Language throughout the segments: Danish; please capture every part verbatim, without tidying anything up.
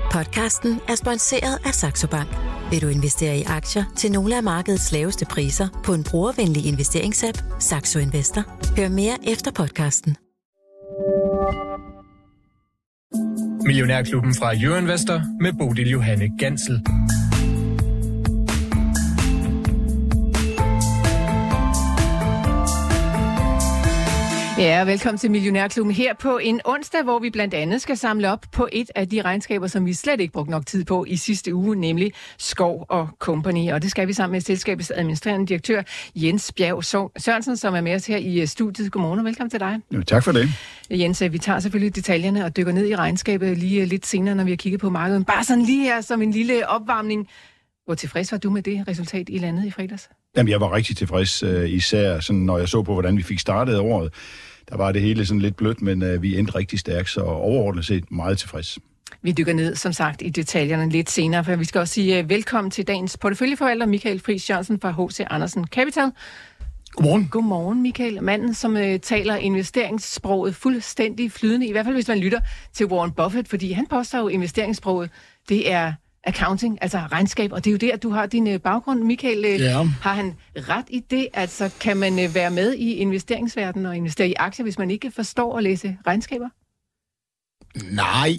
Podcasten er sponsoreret af Saxo Bank. Vil du investere i aktier til nogle af markedets laveste priser på en brugervenlig investeringsapp, Saxo Investor? Hør mere efter podcasten. Millionærklubben fra Euroinvestor med Bodil Johanne Gansel. Ja, velkommen til Millionærklubben her på en onsdag, hvor vi blandt andet skal samle op på et af de regnskaber, som vi slet ikke brugte nok tid på i sidste uge, nemlig Skov og Company. Og det skal vi sammen med selskabets administrerende direktør Jens Bjerg Sørensen, som er med os her i studiet. Godmorgen og velkommen til dig. Jo, tak for det. Jens, vi tager selvfølgelig detaljerne og dykker ned i regnskabet lige lidt senere, når vi har kigget på markedet. Bare sådan lige her som en lille opvarmning. Hvor tilfreds var du med det resultat, I landede i fredags? Jamen, jeg var rigtig tilfreds, især sådan, når jeg så på, hvordan vi fik startet året. Der var det hele sådan lidt blødt, men øh, vi endte rigtig stærkt, så overordnet set meget tilfreds. Vi dykker ned, som sagt, i detaljerne lidt senere, for vi skal også sige uh, velkommen til dagens porteføljeforvalter, Michael Friis Jørgensen fra H C Andersen Capital. Godmorgen. Godmorgen, Michael. Manden, som uh, taler investeringssproget fuldstændig flydende, i hvert fald hvis man lytter til Warren Buffett, fordi han påstår jo investeringssproget, det er accounting, altså regnskab, og det er jo der, du har din baggrund, Michael. Ja. Har han ret i det? Altså, kan man være med i investeringsverdenen og investere i aktier, hvis man ikke forstår at læse regnskaber? Nej,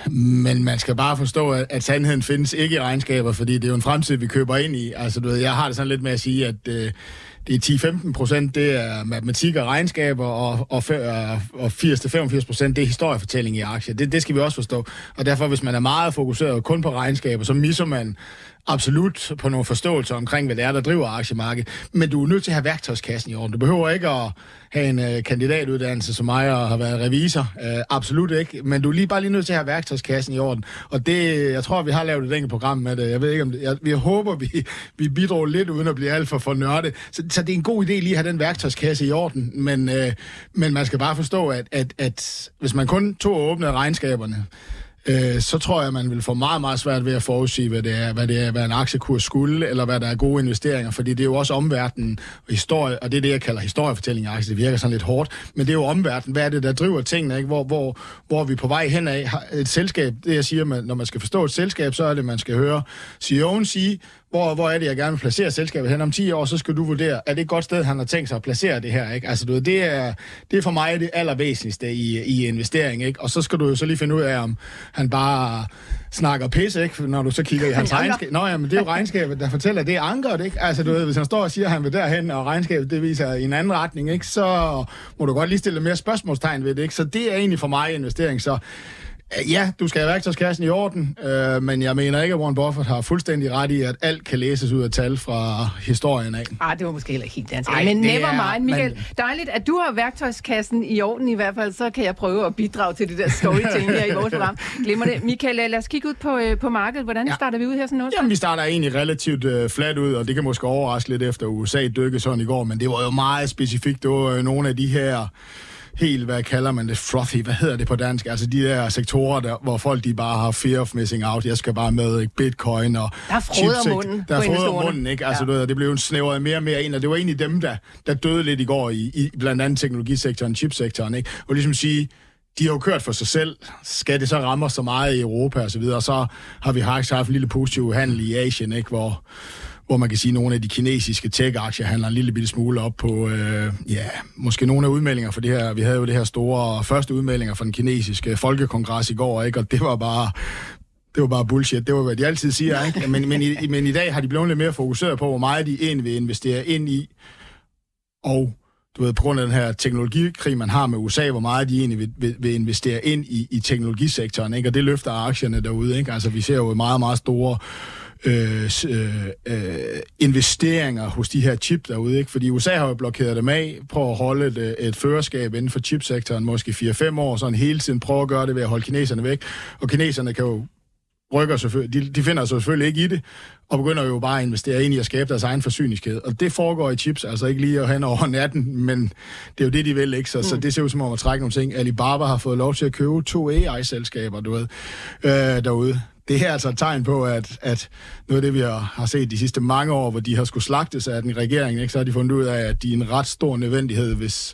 men man skal bare forstå, at, at sandheden findes ikke i regnskaber, fordi det er jo en fremtid, vi køber ind i. Altså, du ved, jeg har det sådan lidt med at sige, at øh, det er ti til femten procent, det er matematik og regnskaber, og, og, og firs til femogfirs procent, det er historiefortælling i aktier. Det, det skal vi også forstå. Og derfor, hvis man er meget fokuseret kun på regnskaber, så misser man absolut på nogle forståelser omkring, hvad det er, der driver aktiemarkedet. Men du er nødt til at have værktøjskassen i orden. Du behøver ikke at have en uh, kandidatuddannelse som mig og have været revisor. Uh, absolut ikke. Men du er lige bare lige nødt til at have værktøjskassen i orden. Og det, jeg tror, vi har lavet et enkelt program med det. Jeg ved ikke, om det, jeg, jeg håber, vi, vi bidrager lidt uden at blive alt for for nørdet. Så, så det er en god idé lige at have den værktøjskasse i orden. Men, uh, men man skal bare forstå, at, at, at hvis man kun tog og åbnede regnskaberne, Øh, så tror jeg, at man vil få meget, meget svært ved at forudsige, hvad det er, hvad det er, hvad en aktiekurs skulle, eller hvad der er gode investeringer, fordi det er jo også omverdenen og historie, og det er det, jeg kalder historiefortælling af aktier. Det virker sådan lidt hårdt, men det er jo omverdenen. Hvad er det, der driver tingene, ikke? Hvor, hvor, hvor vi på vej hen af et selskab, det jeg siger, når man skal forstå et selskab, så er det, man skal høre C E O'en sige, Hvor, hvor er det, jeg gerne vil placere selskabet hen om ti år, så skal du vurdere, er det et godt sted, han har tænkt sig at placere det her, ikke? Altså, du ved, det er, det er for mig det allervæsentligste i, i investering, ikke? Og så skal du jo så lige finde ud af, om han bare snakker pis, ikke? Når du så kigger i hans regnskab. Nå ja, men det er jo regnskabet, der fortæller, at det er ankeret, ikke? Altså, du ved, hvis han står og siger, at han vil derhen, og regnskabet, det viser i en anden retning, ikke? Så må du godt lige stille mere spørgsmålstegn ved det, ikke? Så det er egentlig for mig investering, så ja, du skal have værktøjskassen i orden, øh, men jeg mener ikke, at Warren Buffett har fuldstændig ret i, at alt kan læses ud af tal fra historien af. Ah, det var måske heller ikke helt dansk. Men never mind, Michael. Men dejligt, at du har værktøjskassen i orden i hvert fald, så kan jeg prøve at bidrage til det der storytelling her i vores program. Glemmer det. Michael, lad os kigge ud på, øh, på markedet. Hvordan ja. starter vi ud her sådan noget? Jamen, vi starter egentlig relativt øh, flat ud, og det kan måske overraske lidt efter U S A dykkede sådan i går, men det var jo meget specifikt. Det var øh, nogle af de her helt, hvad kalder man det, frothy, hvad hedder det på dansk? Altså de der sektorer, der, hvor folk de bare har fear of missing out. Jeg skal bare med, ikke? Bitcoin og der er froder munden. Der er froder munden, ikke? Altså, ja. Det blev jo snævret mere og mere ind, og det var egentlig dem, der, der døde lidt i går i, i blandt andet teknologisektoren, chipsektoren, ikke? Og ligesom sige, de har jo kørt for sig selv. Skal det så ramme så meget i Europa og så videre? Og så har vi haft en lille positiv handel i Asien, ikke? Hvor hvor man kan sige, at nogle af de kinesiske tech-aktier handler en lille bitte smule op på, øh, ja, måske nogle af udmeldinger for det her. Vi havde jo det her store første udmeldinger fra den kinesiske folkekongres i går, ikke? Og det var bare, det var bare bullshit. Det var, hvad de altid siger, ikke? Men, men, i, men i dag har de blevet lidt mere fokuseret på, hvor meget de egentlig vil investere ind i, og du ved, på grund af den her teknologikrig, man har med U S A, hvor meget de egentlig vil, vil, vil investere ind i, i teknologisektoren, ikke? Og det løfter aktierne derude, ikke? Altså, vi ser jo meget, meget store Øh, øh, investeringer hos de her chip derude, ikke? Fordi U S A har jo blokeret dem af, prøver at holde et, et førerskab inden for chipsektoren, måske fire til fem år, sådan hele tiden prøver at gøre det ved at holde kineserne væk, og kineserne kan jo rykker selvfølgelig, de, de finder sig selvfølgelig ikke i det, og begynder jo bare at investere ind i at skabe deres egen forsyningskæde. Og det foregår i chips, altså ikke lige hen over natten, men det er jo det, de vil, ikke? Så, mm. så det ser ud som om at trække nogle ting. Alibaba har fået lov til at købe to A I-selskaber, du ved, øh, derude. Det her er altså et tegn på, at, at noget af det, vi har, har set de sidste mange år, hvor de har skulle slagtes af den regering, ikke, så har de fundet ud af, at de er en ret stor nødvendighed, hvis,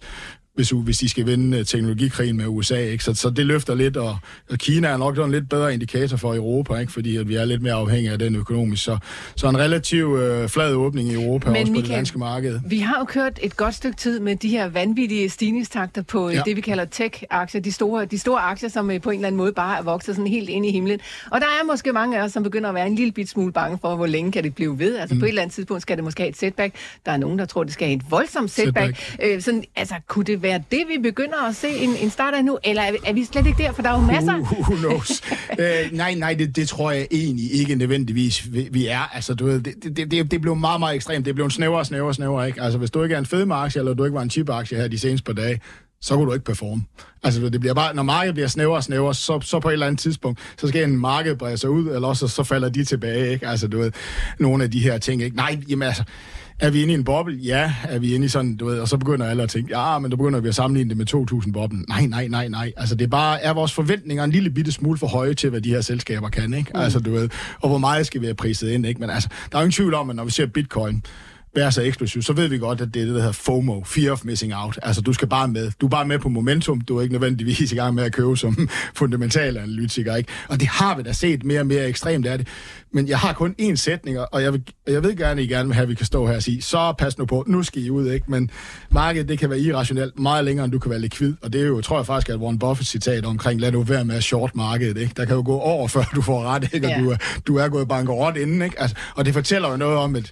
hvis, hvis de skal vinde teknologikrigen med U S A, ikke? Så, så det løfter lidt, og, og Kina er nok en lidt bedre indikator for Europa, ikke? Fordi at vi er lidt mere afhængige af den økonomisk. Så, så en relativ øh, flad åbning i Europa, men også Michael, på det danske marked. Vi har jo kørt et godt stykke tid med de her vanvittige stigningstakter på ja. det, vi kalder tech-aktier, de store, de store aktier, som på en eller anden måde bare er vokset sådan helt ind i himlen. Og der er måske mange af os, som begynder at være en lille bit smule bange for, hvor længe kan det blive ved. Altså mm. på et eller andet tidspunkt skal det måske have et setback. Der er nogen, der tror, det skal have et voldsomt setback. setback. Øh, sådan, altså, kunne det være det, vi begynder at se en, en start af nu? Eller er vi, er vi slet ikke der? For der er jo masser. Who knows? øh, nej, nej, det, det tror jeg egentlig ikke nødvendigvis, vi, vi er. Altså, du ved, det, det, det, det blev meget, meget ekstremt. Det blev en snævere, snævere, snævere, ikke? Altså, hvis du ikke er en fedme-aktie, eller du ikke var en chip-aktie her de seneste par dage, så kunne du ikke performe. Altså, det bliver bare, når markedet bliver snævere og snævere, så, så på et eller andet tidspunkt, så skal en marked brede sig ud, eller også så falder de tilbage, ikke? Altså, du ved, nogle af de her ting, ikke? Nej, jamen altså, er vi inde i en boble? Ja. Er vi inde i sådan, du ved, og så begynder alle at tænke, ja, men der begynder vi at sammenligne det med to tusind boblen. Nej, nej, nej, nej. Altså, det er bare, er vores forventninger en lille bitte smule for høje til, hvad de her selskaber kan, ikke? Mm. Altså, du ved, og hvor meget skal vi have priset ind, ikke? Men altså, der er jo ingen tvivl om, at når vi ser Bitcoin være så eksplosivt, så ved vi godt, at det er det, der hedder FOMO, Fear of Missing Out. Altså, du skal bare med. Du er bare med på momentum. Du er ikke nødvendigvis i gang med at købe som fundamental analytiker, ikke? Og det har vi da set mere og mere ekstremt, er det. Men jeg har kun én sætning, og jeg, vil, jeg ved gerne, I gerne vil have, at vi kan stå her og sige, så pas nu på, nu skal I ud, ikke? Men markedet, det kan være irrationelt meget længere, end du kan være likvid. Og det er jo, tror jeg faktisk, at Warren Buffett citat omkring, lad du være med at short markedet, ikke? Der kan jo gå over, før du får ret, ikke? Og ja. du, er, du er gået bankerot inden, ikke? Altså, og det fortæller jo noget om, at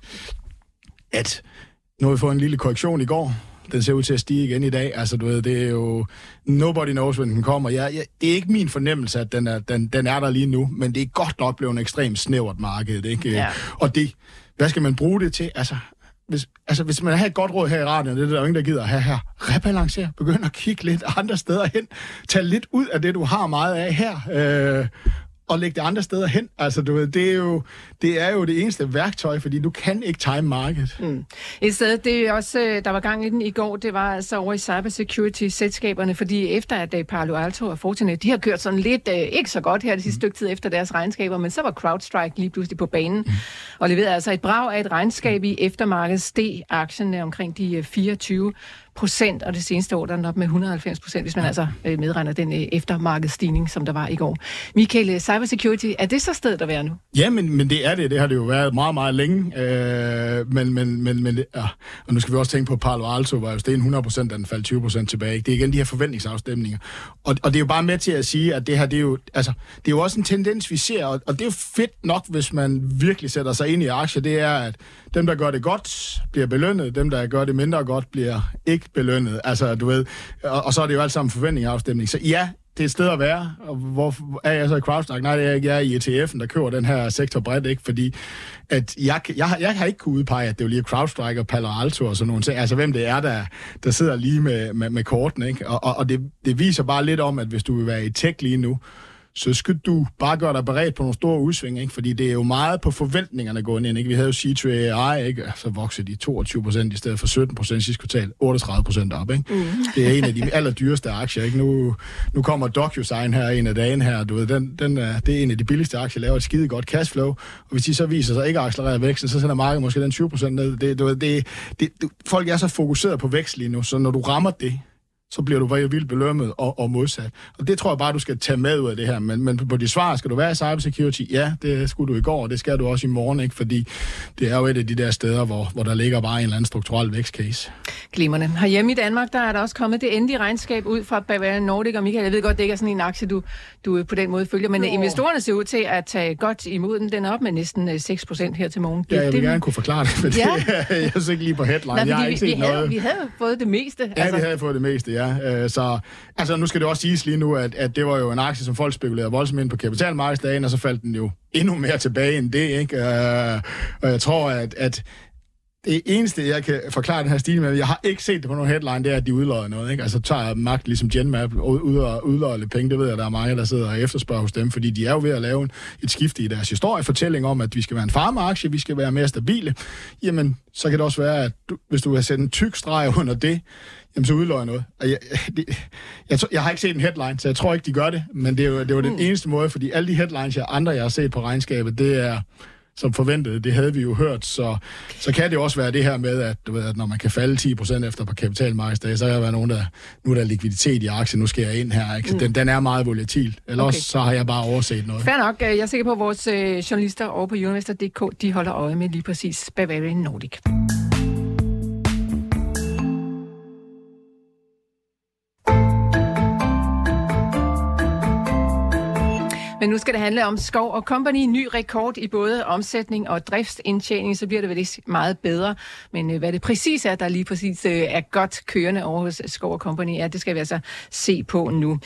at nu har vi fået en lille korrektion i går. Den ser ud til at stige igen i dag. Altså, du ved, det er jo nobody knows, when den kommer. Jeg, jeg, det er ikke min fornemmelse, at den er, den, den er der lige nu, men det er godt nok blevet en ekstremt snævert marked, ikke? Ja. Og det, hvad skal man bruge det til? Altså, hvis, altså, hvis man har et godt råd her i radioen, det er der jo ingen, der gider at have her. Rebalancere. Begynd at kigge lidt andre steder hen. Tag lidt ud af det, du har meget af her. Øh, og lægge det andre steder hen. Altså, du ved, det er jo det, er jo det eneste værktøj, fordi du kan ikke time market. Mm. Et sted, det er også, der var gang i den i går, det var altså over i cybersecurity-selskaberne, fordi efter at Palo Alto og Fortinet, de har kørt sådan lidt, ikke så godt her det sidste mm. stykke tid efter deres regnskaber, men så var CrowdStrike lige pludselig på banen, mm. og leverede altså et brag af et regnskab i eftermarkedet, steg aktien omkring de fireogtyve procent, og det seneste år der er den op med et hundrede og halvfems procent, hvis man ja. altså medregner den eftermarkedsstigning, som der var i går. Michael, cybersecurity, er det så stedet at være nu? Ja, men, men det er det. Det har det jo været meget, meget længe. Øh, men, men, men, men ja. Og nu skal vi også tænke på, at Palo Alto var jo steget hundrede procent, da den faldt tyve procent tilbage. Det er igen de her forventningsafstemninger. Og, og det er jo bare med til at sige, at det her, det er jo, altså, det er jo også en tendens, vi ser, og, og det er jo fedt nok, hvis man virkelig sætter sig ind i aktier, det er, at dem, der gør det godt, bliver belønnet, dem, der gør det mindre godt, bliver ikke belønnet. Altså, du ved, og, og så er det jo alt sammen forventningsafstemning. Så ja, det er et sted at være. Og hvor er jeg så i CrowdStrike? Nej, det er ikke. Jeg er i E T F'en, der køber den her sektor bredt, ikke? Fordi at jeg, jeg, jeg har ikke kunnet udpege, at det er jo lige CrowdStrike og Palo Alto og sådan nogle ting. Altså, hvem det er, der, der sidder lige med, med, med korten, ikke? Og, og, og det, det viser bare lidt om, at hvis du vil være i tech lige nu, så skal du bare gøre dig beredt på nogle store udsving, ikke? Fordi det er jo meget på forventningerne gående ind, ikke? Vi havde jo C tre A I, ikke? Så voksede de toogtyve procent i stedet for sytten procent sidste kvartal, otteogtredive procent op, ikke? Mm. Det er en af de allerdyreste aktier, ikke? Nu, nu kommer DocuSign her en af dagen her, du ved, den, den er, det er en af de billigste aktier, laver et skide godt cashflow, og hvis de så viser sig ikke at accelerere væksten, så sender markedet måske den tyve procent ned. Det, du ved, det, det, det, folk er så fokuseret på vækst lige nu, så når du rammer det, så bliver du vildt belønnet og, og modsat. Og det tror jeg bare, du skal tage med ud af det her. Men, men på de svar, skal du være i cybersecurity? Ja, det skulle du i går, og det skal du også i morgen, ikke? Fordi det er jo et af de der steder, hvor, hvor der ligger bare en eller anden strukturel vækstcase. Glimrende. Herhjemme i Danmark, der er der også kommet det endelige regnskab ud fra Bavarian Nordic, og Michael, jeg ved godt, det ikke er sådan en aktie, du, du på den måde følger, men Nå. investorerne ser ud til at tage godt imod den. Den er op med næsten seks procent her til morgen. Det, ja, jeg vil det, gerne kunne forklare det, for ja. det jeg er ikke lige på headline. Nej, jeg har ikke vi, set vi, noget. Havde, vi havde fået det meste. Ja, altså. vi havde fået det meste, ja. Så altså, nu skal det også siges lige nu, at, at det var jo en aktie, som folk spekulerede voldsomt ind på kapitalmarkedsdagen, og så faldt den jo endnu mere tilbage end det, ikke? Uh, og jeg tror, at, at det eneste, jeg kan forklare den her stil med, jeg har ikke set det på nogen headline, det er, at de udløjer noget, ikke? Altså tager magt ligesom Genmap ud og udløjer lidt penge, det ved jeg, der er mange, der sidder og efterspørger hos dem, fordi de er jo ved at lave et skifte i deres historiefortælling om, at vi skal være en farmaaktie, vi skal være mere stabile. Jamen, så kan det også være, at du, hvis du vil sætte en tyk streg under det, jamen så udløjer noget. Og jeg, det, jeg, jeg har ikke set en headline, så jeg tror ikke, de gør det, men det er jo, det er jo den eneste måde, fordi alle de headlines, jeg andre, jeg har set på regnskabet, det er som forventet. Det havde vi jo hørt, så, så kan det også være det her med, at, du ved, at når man kan falde ti procent efter på kapitalmarkedsdage, så kan der være nogen, der nu er der likviditet i aktien, nu skal jeg ind her. Ikke? Den, den er meget volatil. Eller okay. også så har jeg bare overset noget. Fair nok. Jeg er sikker på, at vores øh, journalister over på Euroinvestor punktum d k, de holder øje med lige præcis Bavarian Nordic. Men nu skal det handle om Skov og Company. Ny rekord i både omsætning og driftsindtjening, så bliver det vel ikke meget bedre. Men hvad det præcis er, der lige præcis er godt kørende over hos Skov og Company, ja, det skal vi altså se på nu.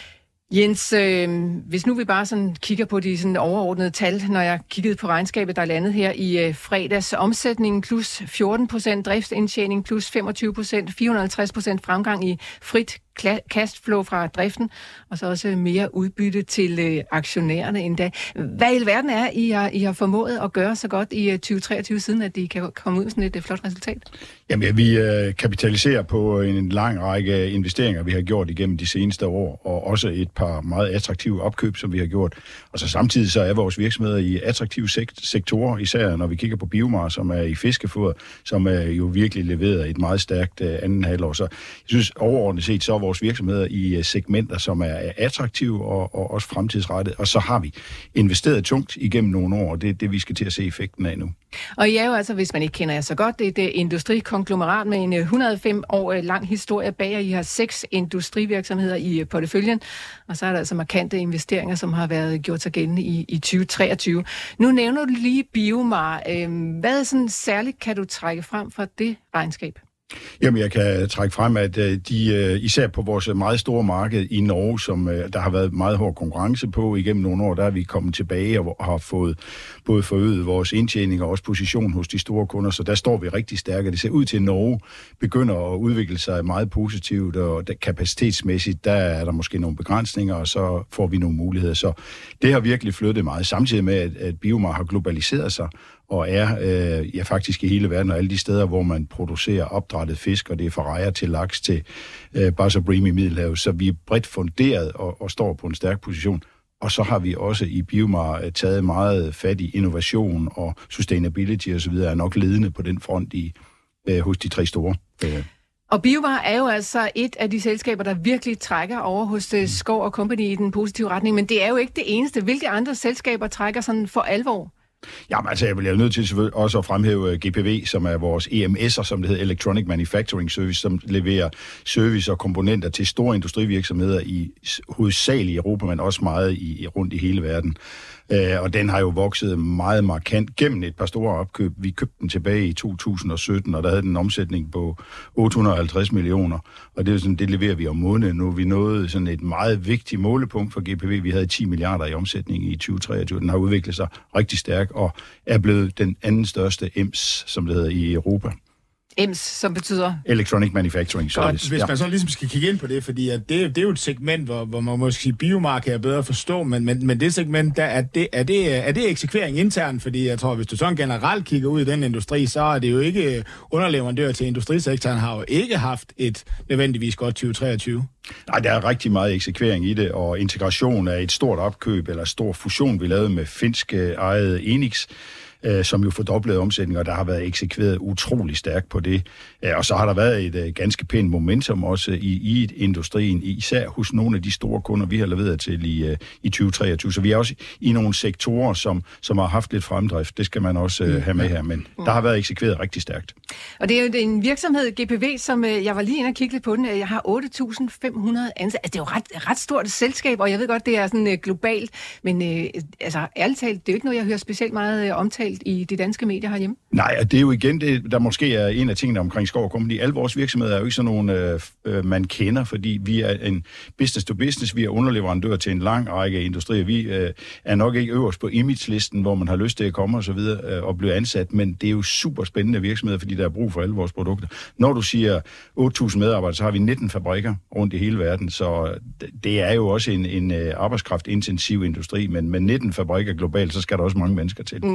Jens, øh, hvis nu vi bare sådan kigger på de sådan overordnede tal, når jeg kiggede på regnskabet, der er landet her i øh, fredags, omsætning plus fjorten procent, driftsindtjening plus femogtyve procent, fire hundrede og halvtreds procent fremgang i frit cashflow fra driften, og så også mere udbytte til øh, aktionærerne endda. Hvad i alverden er, I har, I har formået at gøre så godt i tyve treogtyve, siden at de kan komme ud med sådan et øh, flot resultat? Jamen, vi øh, kapitaliserer på en lang række investeringer, vi har gjort igennem de seneste år, og også et par meget attraktive opkøb, som vi har gjort. Og så samtidig så er vores virksomheder i attraktive sekt- sektorer, især når vi kigger på Biomar, som er i fiskefoder, som er jo virkelig leveret et meget stærkt øh, anden halvår. Så jeg synes overordnet set, så er vores virksomheder i segmenter, som er attraktive og, og også fremtidsrettet. Og så har vi investeret tungt igennem nogle år, og det er det, vi skal til at se effekten af nu. Og I er jo altså, hvis man ikke kender jer så godt, det er et industrikonglomerat med en et hundrede og fem år lang historie bag, og I har seks industrivirksomheder i porteføljen, og så er der altså markante investeringer, som har været gjort sig gældende i, i tyve treogtyve. Nu nævner du lige Biomar. Hvad sådan særligt kan du trække frem fra det regnskab? Jamen, jeg kan trække frem, at de, især på vores meget store marked i Norge, som der har været meget hård konkurrence på igennem nogle år, der er vi kommet tilbage og har fået både forøget vores indtjening og også position hos de store kunder, så der står vi rigtig stærke. Det ser ud til, at Norge begynder at udvikle sig meget positivt, og kapacitetsmæssigt, der er der måske nogle begrænsninger, og så får vi nogle muligheder. Så det har virkelig flyttet meget, samtidig med, at, at Biomar har globaliseret sig, og er øh, ja, faktisk i hele verden, og alle de steder, hvor man producerer opdrættet fisk, og det er fra rejer til laks til øh, Bass og Bream i Middelhavet. Så vi er bredt funderet og, og står på en stærk position. Og så har vi også i Biomar taget meget fat i innovation og sustainability osv., er nok ledende på den front i, øh, hos de tre store. Øh. Og Biomar er jo altså et af de selskaber, der virkelig trækker over hos mm. Skov og Company i den positive retning, men det er jo ikke det eneste. Hvilke andre selskaber trækker sådan for alvor? Jamen altså, jeg bliver nødt til selvfølgelig også at fremhæve G P V, som er vores E M S'er, som det hedder Electronic Manufacturing Service, som leverer service og komponenter til store industrivirksomheder i hovedsageligt i Europa, men også meget i, rundt i hele verden. Uh, og den har jo vokset meget markant gennem et par store opkøb. Vi købte den tilbage i to tusind og sytten, og der havde den en omsætning på otte hundrede og halvtreds millioner. Og det, er sådan, det leverer vi om måneden nu. Vi nåede sådan et meget vigtigt målepunkt for G P V. Vi havde ti milliarder i omsætning i tyve treogtyve. Den har udviklet sig rigtig stærkt og er blevet den anden største E M S, som det hedder, i Europa. E M S, som betyder? Electronic Manufacturing Service. Hvis man så ligesom skal kigge ind på det, fordi at det, det er jo et segment, hvor, hvor man måske sige, Biomar kan jeg bedre forstå, men, men, men det segment, der er det, er det, er det eksekvering internt, fordi jeg tror, hvis du sådan generelt kigger ud i den industri, så er det jo ikke underleverandør til industrisektoren, har jo ikke haft et nødvendigvis godt tyve treogtyve. Nej, der er rigtig meget eksekvering i det, og integration af et stort opkøb eller stor fusion, vi lavede med finsk ejet Enix, som jo fordoblede omsætning, og der har været eksekveret utrolig stærkt på det. Og så har der været et uh, ganske pænt momentum også i, i industrien, især hos nogle af de store kunder, vi har leveret til i, uh, i tyve treogtyve. Så vi er også i nogle sektorer, som, som har haft lidt fremdrift. Det skal man også uh, have med her, men mm. der har været eksekveret rigtig stærkt. Og det er jo en virksomhed, G P V, som uh, jeg var lige inde og kigge lidt på den. Jeg har otte tusind fem hundrede ansatte. Altså, det er jo ret, ret stort selskab, og jeg ved godt, det er sådan uh, globalt, men uh, altså, ærligt talt, det er jo ikke noget, jeg hører specielt meget uh, omtalt i de danske medier herhjemme? Nej, og det er jo igen det, der måske er en af tingene omkring Skov og Company. Alle vores virksomheder er jo ikke sådan nogle, øh, man kender, fordi vi er en business to business, vi er underleverandør til en lang række industrier. Vi øh, er nok ikke øverst på image-listen, hvor man har lyst til at komme og så videre øh, og blive ansat, men det er jo super spændende virksomheder, fordi der er brug for alle vores produkter. Når du siger otte tusind medarbejdere, så har vi nitten fabrikker rundt i hele verden, så det er jo også en, en arbejdskraftintensiv industri, men med nitten fabrikker globalt, så skal der også mange mennesker til. Mm.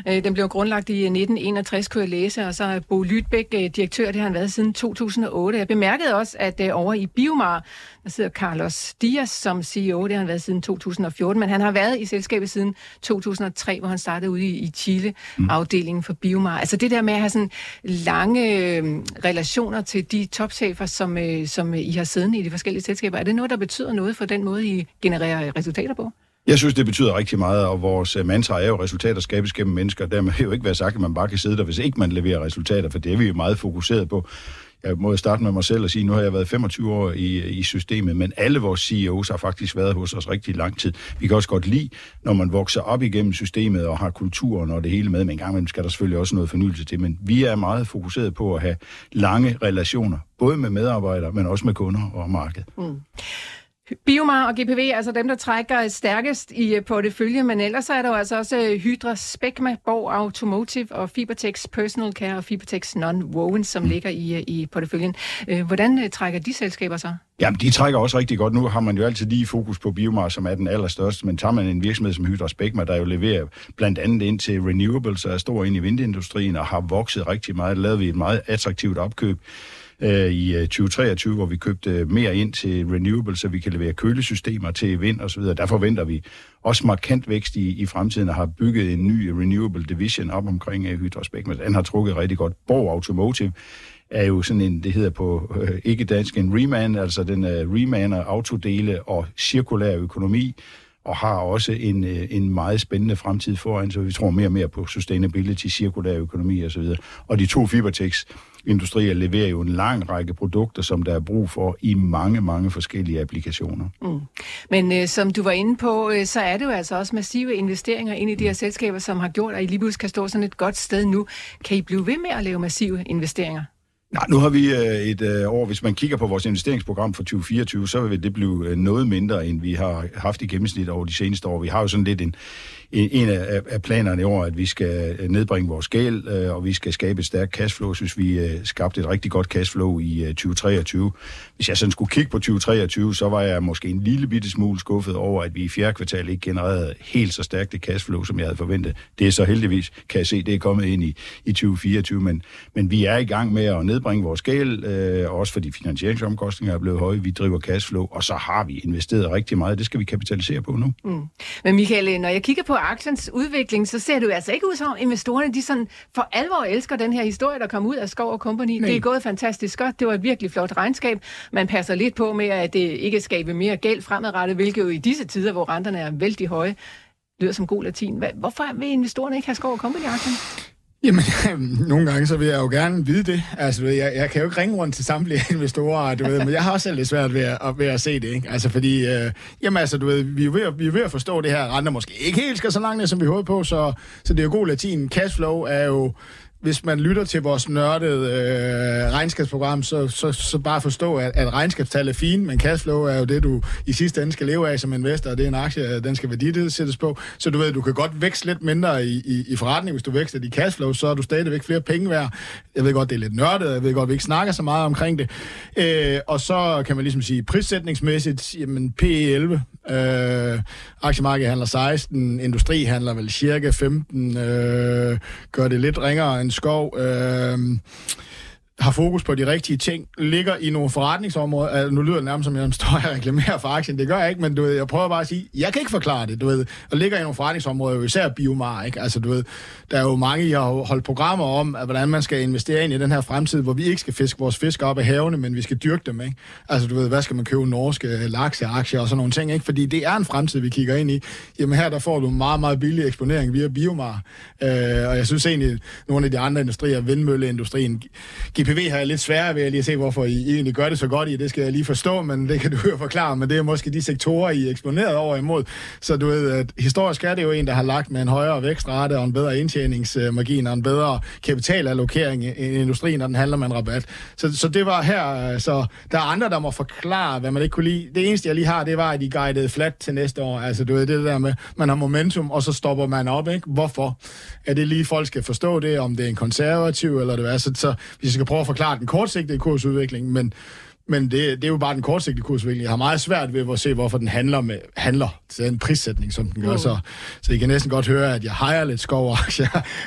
Den blev grundlagt i nitten enogtres, kunne jeg læse, og så er Bo Lydbæk direktør, det har han været siden to tusind og otte. Jeg bemærkede også, at over i BioMar, der sidder Carlos Diaz som C E O, det har han været siden to tusind og fjorten, men han har været i selskabet siden to tusind og tre, hvor han startede ude i Chile, mm. afdelingen for BioMar. Altså det der med at have sådan lange øh, relationer til de topchefer, som, øh, som I har siddende i de forskellige selskaber, er det noget, der betyder noget for den måde, I genererer resultater på? Jeg synes, det betyder rigtig meget, og vores mantra er jo, resultater skabes gennem mennesker. Dermed vil jo ikke være sagt, at man bare kan sidde der, hvis ikke man leverer resultater, for det er vi jo meget fokuseret på. Jeg må starte med mig selv og sige, nu har jeg været femogtyve år i, i systemet, men alle vores C E O's har faktisk været hos os rigtig lang tid. Vi kan også godt lide, når man vokser op igennem systemet og har kulturen og det hele med, men en gang imellem skal der selvfølgelig også noget fornyelse til. Men vi er meget fokuseret på at have lange relationer, både med medarbejdere, men også med kunder og marked. Mm. BioMar og G P V, altså dem, der trækker stærkest i portefølje, men ellers er der jo altså også Hydra, Specma, Borg Automotive og Fibertex Personal Care og Fibertex Non-Woven, som mm. ligger i, i porteføljen. Hvordan trækker de selskaber så? Jamen, de trækker også rigtig godt. Nu har man jo altid lige fokus på BioMar, som er den allerstørste, men tager man en virksomhed som Hydra Specma, der jo leverer blandt andet ind til renewables og er stor ind i vindindustrien og har vokset rigtig meget, lavede vi et meget attraktivt opkøb i tyve treogtyve, hvor vi købte mere ind til renewables, så vi kan levere kølesystemer til vind og så videre. Der forventer vi også markant vækst i, i fremtiden og har bygget en ny renewable division op omkring Hydra Specma. Den har trukket rigtig godt. Borg Automotive er jo sådan en, det hedder på øh, ikke dansk, en reman, altså den øh, remaner autodele og cirkulær økonomi, og har også en, en meget spændende fremtid foran, så vi tror mere og mere på sustainability, cirkulær økonomi og så videre. Og de to Fibertex-industrier leverer jo en lang række produkter, som der er brug for i mange, mange forskellige applikationer. Mm. Men øh, som du var inde på, øh, så er det jo altså også massive investeringer ind i de her selskaber, som har gjort, at I lige pludselig kan stå sådan et godt sted nu. Kan I blive ved med at lave massive investeringer? Nej, nu har vi et øh, år, hvis man kigger på vores investeringsprogram for tyve fireogtyve, så vil det blive noget mindre, end vi har haft i gennemsnit over de seneste år. Vi har jo sådan lidt en, en af, af planerne i år, at vi skal nedbringe vores gæld, øh, og vi skal skabe et stærkt cashflow. Synes vi øh, skabte et rigtig godt cashflow i øh, tyve treogtyve. Hvis jeg sådan skulle kigge på tyve treogtyve, så var jeg måske en lille bitte smule skuffet over, at vi i fjerde kvartal ikke genererede helt så stærkt et cashflow, som jeg havde forventet. Det er så heldigvis, kan jeg se, det er kommet ind i, i tyve fireogtyve, men, men vi er i gang med at nedbringe vores gæld, øh, også fordi finansieringsomkostninger er blevet høje. Vi driver cashflow, og så har vi investeret rigtig meget. Det skal vi kapitalisere på nu. Mm. Men Michael, når jeg kigger på aktiens udvikling, så ser det jo altså ikke ud som investorerne, de sådan for alvor elsker den her historie, der kom ud af Skov og Company. Nej. Det er gået fantastisk godt. Det var et virkelig flot regnskab. Man passer lidt på med, at det ikke skaber mere gæld fremadrettet, hvilket jo i disse tider, hvor renterne er vældig høje, lyder som god latin. Hvorfor vil investorerne ikke have Skov og Company-aktien? Jamen, nogle gange så vil jeg jo gerne vide det. Altså, jeg, jeg kan jo ikke ringe rundt til samtlige investorer, du ved, men jeg har også lidt svært ved at, ved at se det, ikke? Altså, fordi, øh, jamen altså, du ved, vi er jo ved at, vi er ved at forstå det her. Renter måske ikke helt skal så langt ned, som vi håber på, så, så det er jo god latin. Cashflow er jo, hvis man lytter til vores nørdede øh, regnskabsprogram, så, så, så bare forstå, at, at regnskabstal er fint, men cashflow er jo det, du i sidste ende skal leve af som investor, og det er en aktie, den skal værdisættes på. Så du ved, du kan godt vækste lidt mindre i, i, i forretning, hvis du vækster dit cashflow, så er du stadigvæk flere penge værd. Jeg ved godt, det er lidt nørdet, jeg ved godt, vi ikke snakker så meget omkring det. Øh, og så kan man ligesom sige, prissætningsmæssigt, jamen P E elleve, øh, aktiemarkedet handler seksten, industri handler vel cirka femten, øh, gør det lidt ringere end Skov, øh, har fokus på de rigtige ting, ligger i nogle forretningsområder. Altså, nu lyder det nærmest som, jeg står og reklamerer for aktien. Det gør jeg ikke, men du ved, jeg prøver bare at sige, jeg kan ikke forklare det, du ved. Og ligger i nogle forretningsområder, især BioMar, ikke? Altså, du ved, der er jo mange, der har holdt programmer om, at, hvordan man skal investere ind i den her fremtid, hvor vi ikke skal fiske vores fisk op af havene, men vi skal dyrke dem, ikke? Altså, du ved, hvad skal man købe norske lakseaktier og sådan nogle ting, ikke? Fordi det er en fremtid, vi kigger ind i. Jamen her, der får du meget, meget billig eksponering via BioMar. Øh, og jeg synes egentlig, nogle af de andre industrier, vindmølleindustrien, G P V har jeg lidt sværere ved at lige se, hvorfor I egentlig gør det så godt i. Det skal jeg lige forstå, men det kan du jo forklare. Men det er måske de sektorer, I er eksponeret over imod. Så du ved, at historisk er det jo en, der har lagt med en højere vækstrate og en bedre indtjeningsmargin og en bedre kapitalallokering i industrien, når den handler med en rabat. Så, så det var her. Så der er andre, der må forklare, hvad man ikke kunne lide. Det eneste, jeg lige har, det var, at de guidede flat til næste år. Altså, du ved, det der med, man har momentum, og så stopper man op, ikke? Hvorfor? Er det lige, folk skal forstå det, om det er en konservativ, eller det er. Så, så hvis jeg skal prøve at forklare den kortsigtede kursudvikling, men Men det, det er jo bare den kortsigtede kursudvikling. Jeg har meget svært ved at se, hvorfor den handler med handler til en prissætning, som den gør. Mm. Så, så I kan næsten godt høre, at jeg ejer lidt skovaktier.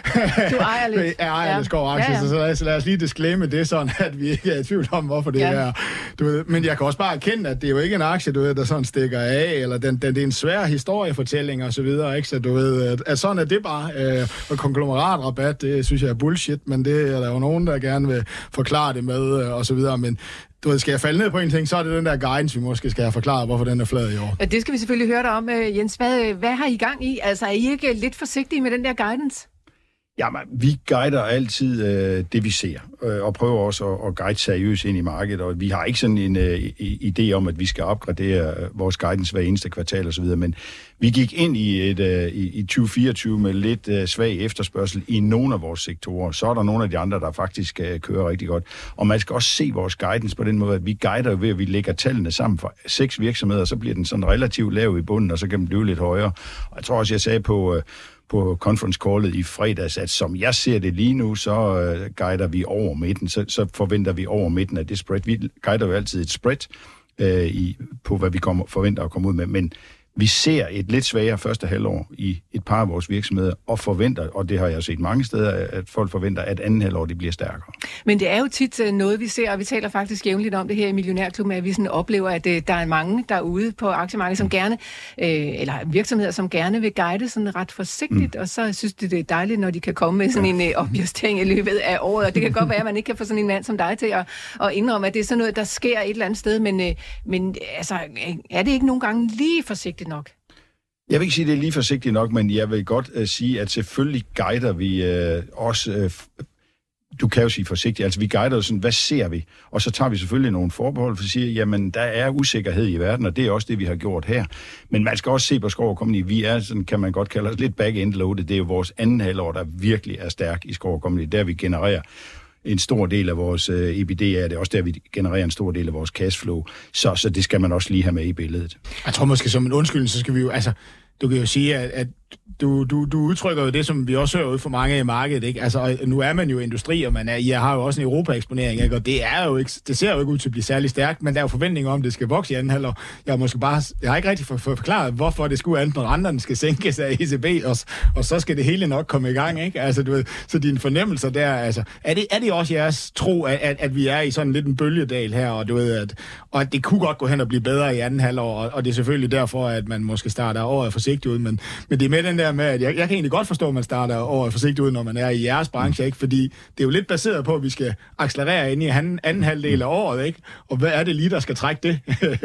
Du ejer lidt. Jeg ejer ja. lidt skovaktier, ja, ja. Så, så, lad os, lad os lige disclaime det sådan, at vi ikke er i tvivl om, hvorfor det ja. er. Du ved. Men jeg kan også bare erkende, at det er jo ikke en aktie, du ved, der sådan stikker af, eller den, den, det er en svær historiefortælling og så videre, ikke? Så du ved, at, at sådan er det bare. Øh, og konglomeratrabat, det synes jeg er bullshit, men det er der jo nogen, der gerne vil forklare det med, øh, og så videre, men du ved, skal jeg falde ned på en ting, så er det den der guidance, vi måske skal have forklaret, hvorfor den er flad i år. Ja, det skal vi selvfølgelig høre dig om, Jens. Hvad, hvad har I gang i? Altså, er I ikke lidt forsigtige med den der guidance? Jamen, vi guider altid øh, det, vi ser, øh, og prøver også at, at guide seriøst ind i markedet, og vi har ikke sådan en øh, idé om, at vi skal opgradere vores guidance hver eneste kvartal osv., men vi gik ind i, et, øh, i tyve fireogtyve med lidt øh, svag efterspørgsel i nogle af vores sektorer. Så er der nogle af de andre, der faktisk øh, kører rigtig godt. Og man skal også se vores guidance på den måde, at vi guider ved, at vi lægger tallene sammen for seks virksomheder, så bliver den sådan relativt lav i bunden, og så kan den blive lidt højere. Og jeg tror også, jeg sagde på... Øh, på conference callet i fredags, at som jeg ser det lige nu, så uh, guider vi over midten, så, så forventer vi over midten af det spread. Vi guider jo altid et spread uh, i, på, hvad vi kommer, forventer at komme ud med, men vi ser et lidt svagere første halvår i et par af vores virksomheder, og forventer, og det har jeg set mange steder, at folk forventer, at anden halvår det bliver stærkere. Men det er jo tit noget, vi ser, og vi taler faktisk jævnligt om det her i Millionærklubben, at vi sådan oplever, at der er mange derude på aktiemarkedet, som gerne, øh, eller virksomheder, som gerne vil guide sådan ret forsigtigt, mm. og så synes de, det er dejligt, når de kan komme med sådan en opjustering i løbet af året, og det kan godt være, at man ikke kan få sådan en mand som dig til at, at indrømme, at det er sådan noget, der sker et eller andet sted, men, øh, men altså, er det ikke nogle gange lige forsigtigt nok? Jeg vil ikke sige, at det er lige forsigtigt nok, men jeg vil godt uh, sige, at selvfølgelig guider vi uh, også... Uh, du kan jo sige forsigtigt, altså vi guider jo sådan, hvad ser vi? Og så tager vi selvfølgelig nogle forbehold, for at sige, jamen der er usikkerhed i verden, og det er også det, vi har gjort her. Men man skal også se på Skov og Company. Vi er, sådan kan man godt kalde os, lidt back-end loaded. Det er jo vores anden halvår, der virkelig er stærk i Skov og Company. Der vi genererer en stor del af vores uh, E B D, er det også der, vi genererer en stor del af vores cashflow. Så, så det skal man også lige have med i billedet. Jeg tror måske som en undskyldning, så skal vi jo, altså, du kan jo sige, at, at du, du, du udtrykker jo det, som vi også hører ud for mange i markedet, ikke? Altså, nu er man jo industri, og man er, jeg har jo også en Europa-eksponering, ikke? Og det er jo ikke, det ser jo ikke ud til at blive særlig stærkt, men der er jo forventninger om, at det skal vokse i anden halvår. Jeg har måske bare, jeg har ikke rigtig for, for forklaret, hvorfor det skulle andet, når renterne skal sænkes af E C B, og, og så skal det hele nok komme i gang, ikke? Altså, du ved, så dine fornemmelser der, altså, er det, er det også jeres tro, at, at, at vi er i sådan lidt en bølgedal her, og du ved, at, og at det kunne godt gå hen og blive bedre i anden halvår, og, og det er selvfølgelig derfor, at man måske starter året forsigtigt ud, men, men det er med den der med, at jeg, jeg kan egentlig godt forstå, at man starter året forsigtigt ud, når man er i jeres branche, ikke? Fordi det er jo lidt baseret på, at vi skal accelerere ind i anden, anden halvdel af året, ikke? Og hvad er det lige, der skal trække det?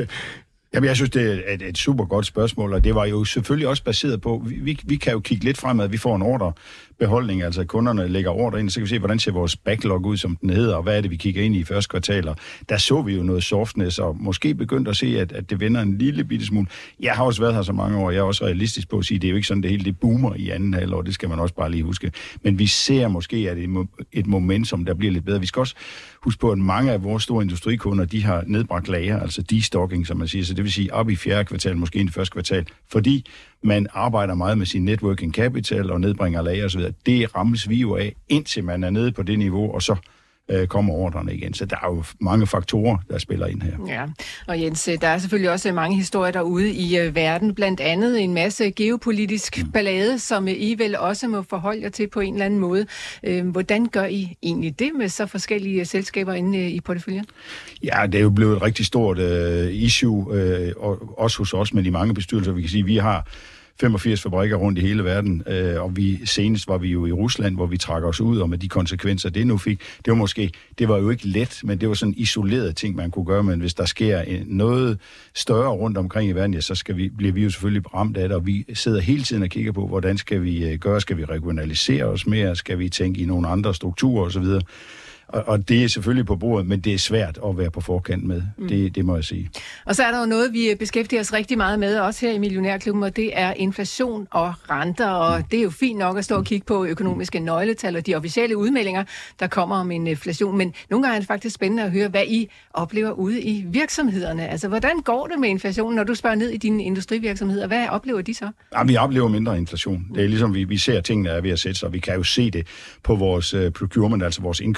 Jamen, jeg synes, det er et, et super godt spørgsmål, og det var jo selvfølgelig også baseret på, vi, vi, vi kan jo kigge lidt fremad, vi får en ordrebeholdning, altså kunderne lægger ordre ind, så kan vi se, hvordan ser vores backlog ud, som den hedder, og hvad er det, vi kigger ind i i første kvartal, og der så vi jo noget softness, og måske begyndte at se, at, at det vender en lille bitte smule. Jeg har også været her så mange år, jeg er også realistisk på at sige, at det er jo ikke sådan, det hele det boomer i anden halvår, det skal man også bare lige huske. Men vi ser måske, at det er et momentum, der bliver lidt bedre. Vi skal også huske på, at mange af vores store industrikunder, de har nedbragt lager, altså destocking, som man siger, så det vil sige op i fjerde kvartal, måske i det første kvartal, fordi man arbejder meget med sin networking capital og nedbringer lager osv. Det rammes vi jo af, indtil man er nede på det niveau, og så øh, kommer ordrene igen. Så der er jo mange faktorer, der spiller ind her. Ja, og Jens, der er selvfølgelig også mange historier derude i øh, verden, blandt andet en masse geopolitisk mm. ballade, som øh, I vel også må forholde jer til på en eller anden måde. Øh, hvordan gør I egentlig det med så forskellige øh, selskaber inde øh, i porteføljen? Ja, det er jo blevet et rigtig stort øh, issue, øh, og også hos os med de mange bestyrelser. Vi kan sige, at vi har femogfirs fabrikker rundt i hele verden, øh, og vi senest var vi jo i Rusland, hvor vi trækker os ud, og med de konsekvenser, det nu fik, det var måske, det var jo ikke let, men det var sådan isolerede ting, man kunne gøre, men hvis der sker noget større rundt omkring i verden, ja, så skal vi, bliver vi jo selvfølgelig ramt af det, og vi sidder hele tiden og kigger på, hvordan skal vi gøre, skal vi regionalisere os mere, skal vi tænke i nogle andre strukturer osv., Og, og det er selvfølgelig på bordet, men det er svært at være på forkant med. Mm. Det, det må jeg sige. Og så er der jo noget, vi beskæftiger os rigtig meget med, også her i Millionærklubben, og det er inflation og renter. Og mm. det er jo fint nok at stå og kigge på økonomiske nøgletal og de officielle udmeldinger, der kommer om en inflation. Men nogle gange er det faktisk spændende at høre, hvad I oplever ude i virksomhederne. Altså, hvordan går det med inflationen, når du spørger ned i dine industrivirksomheder? Hvad oplever de så? Ja, vi oplever mindre inflation. Det er ligesom, vi, vi ser tingene er ved at sætte sig, og vi kan jo se det på vores uh, procurement, altså vores indkøbspris.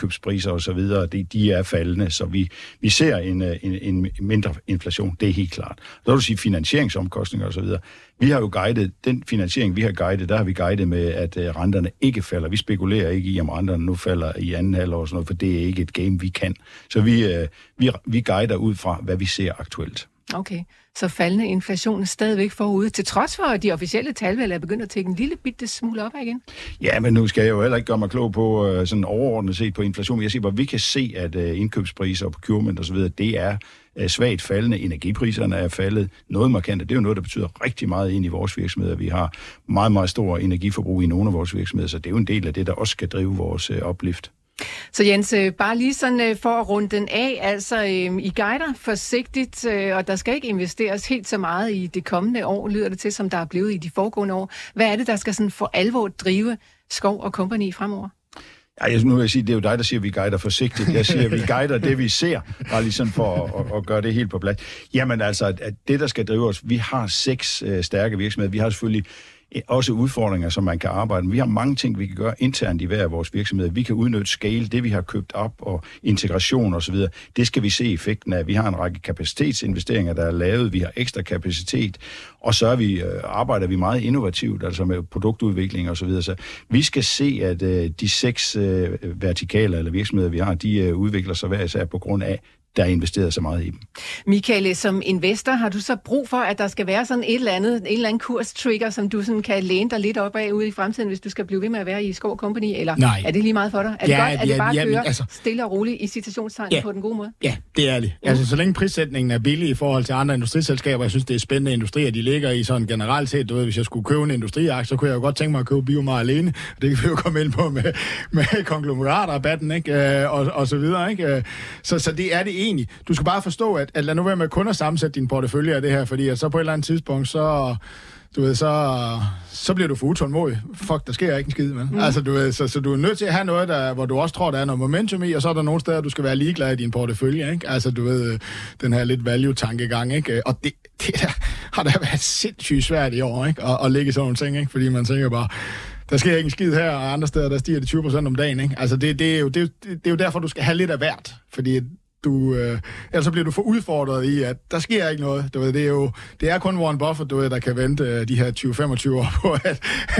energipriser og så videre, de, de er faldende, så vi, vi ser en, en, en mindre inflation, det er helt klart. Så vil du sige finansieringsomkostninger og så videre. Vi har jo guidet, den finansiering, vi har guidet, der har vi guidet med, at uh, renterne ikke falder. Vi spekulerer ikke i, om renterne nu falder i anden halvår og sådan noget, for det er ikke et game, vi kan. Så vi, uh, vi, vi guider ud fra, hvad vi ser aktuelt. Okay, så faldende inflation er stadigvæk forude, til trods for, at de officielle tal vel er begyndt at tække en lille bitte smule op igen? Ja, men nu skal jeg jo heller ikke gøre mig klog på uh, sådan overordnet set på inflation. Jeg siger bare, vi kan se, at uh, indkøbspriser og procurement og så videre, det er uh, svagt faldende. Energipriserne er faldet noget markant. Det er jo noget, der betyder rigtig meget ind i vores virksomheder. Vi har meget, meget stor energiforbrug i nogle af vores virksomheder, så det er jo en del af det, der også skal drive vores uh, oplift. Så Jens, bare lige sådan for at runde den af, altså I guider forsigtigt, og der skal ikke investeres helt så meget i det kommende år, lyder det til, som der er blevet i de foregående år. Hvad er det, der skal sådan for alvor drive Skov og Company fremover? Ja, nu vil jeg sige, det er jo dig, der siger, at vi guider forsigtigt. Jeg siger, at vi guider det, vi ser, bare lige sådan for at, at, at gøre det helt på plads. Jamen altså, at det, der skal drive os, vi har seks øh, stærke virksomheder. Vi har selvfølgelig også udfordringer, som man kan arbejde med. Vi har mange ting, vi kan gøre internt i hver af vores virksomheder. Vi kan udnytte scale, det vi har købt op, og integration osv. Det skal vi se effekten af. Vi har en række kapacitetsinvesteringer, der er lavet. Vi har ekstra kapacitet, og så er vi, arbejder vi meget innovativt, altså med produktudvikling osv. Så, så vi skal se, at uh, de seks uh, vertikaler eller virksomheder, vi har, de uh, udvikler sig hver især på grund af, der er investeret så meget i dem. Michael, som investor, har du så brug for, at der skal være sådan et eller andet, en eller anden kurstrigger, som du sådan kan læne dig lidt op af ude i fremtiden, hvis du skal blive ved med at være i Skov Company, eller Nej. Er det lige meget for dig? Er det, ja, godt, er det bare at køre ja, altså, stille og roligt i citationstegn ja, på den gode måde? Ja, det er det. Mm. Altså, så længe prissætningen er billig i forhold til andre industriselskaber, jeg synes, det er spændende industrier, de ligger i sådan generelt set. Du ved, hvis jeg skulle købe en industriaktie, så kunne jeg jo godt tænke mig at købe BioMar alene. Det kan vi jo komme ind på med, med konglomeratrabatten, ikke? Og, og så videre, ikke? Så, så det er det egentlig. Du skal bare forstå, at, at lad nu være med kun at sammensætte din portefølje af det her, fordi at så på et eller andet tidspunkt, så, du ved, så, så bliver du for utålmodig. Fuck, der sker ikke en skid, man. Mm. Altså, du ved, så, så du er nødt til at have noget, der, hvor du også tror, der er noget momentum i, og så er der nogle steder, du skal være ligeglad i din portefølje, ikke? Altså, du ved, den her lidt value-tankegang, ikke? Og det, det der, har da været sindssygt svært i år, ikke? At, at ligge i sådan nogle ting, ikke? Fordi man tænker bare, der sker ikke en skid her, og andre steder, der stiger det tyve procent om dagen, ikke? Altså, det, det, er jo, det, det er jo derfor, du skal have lidt af hvert, fordi du, øh, ellers så bliver du for udfordret i, at der sker ikke noget. Du ved, det er jo det er kun Warren Buffett, du ved, der kan vente øh, de her tyve til femogtyve år på, at,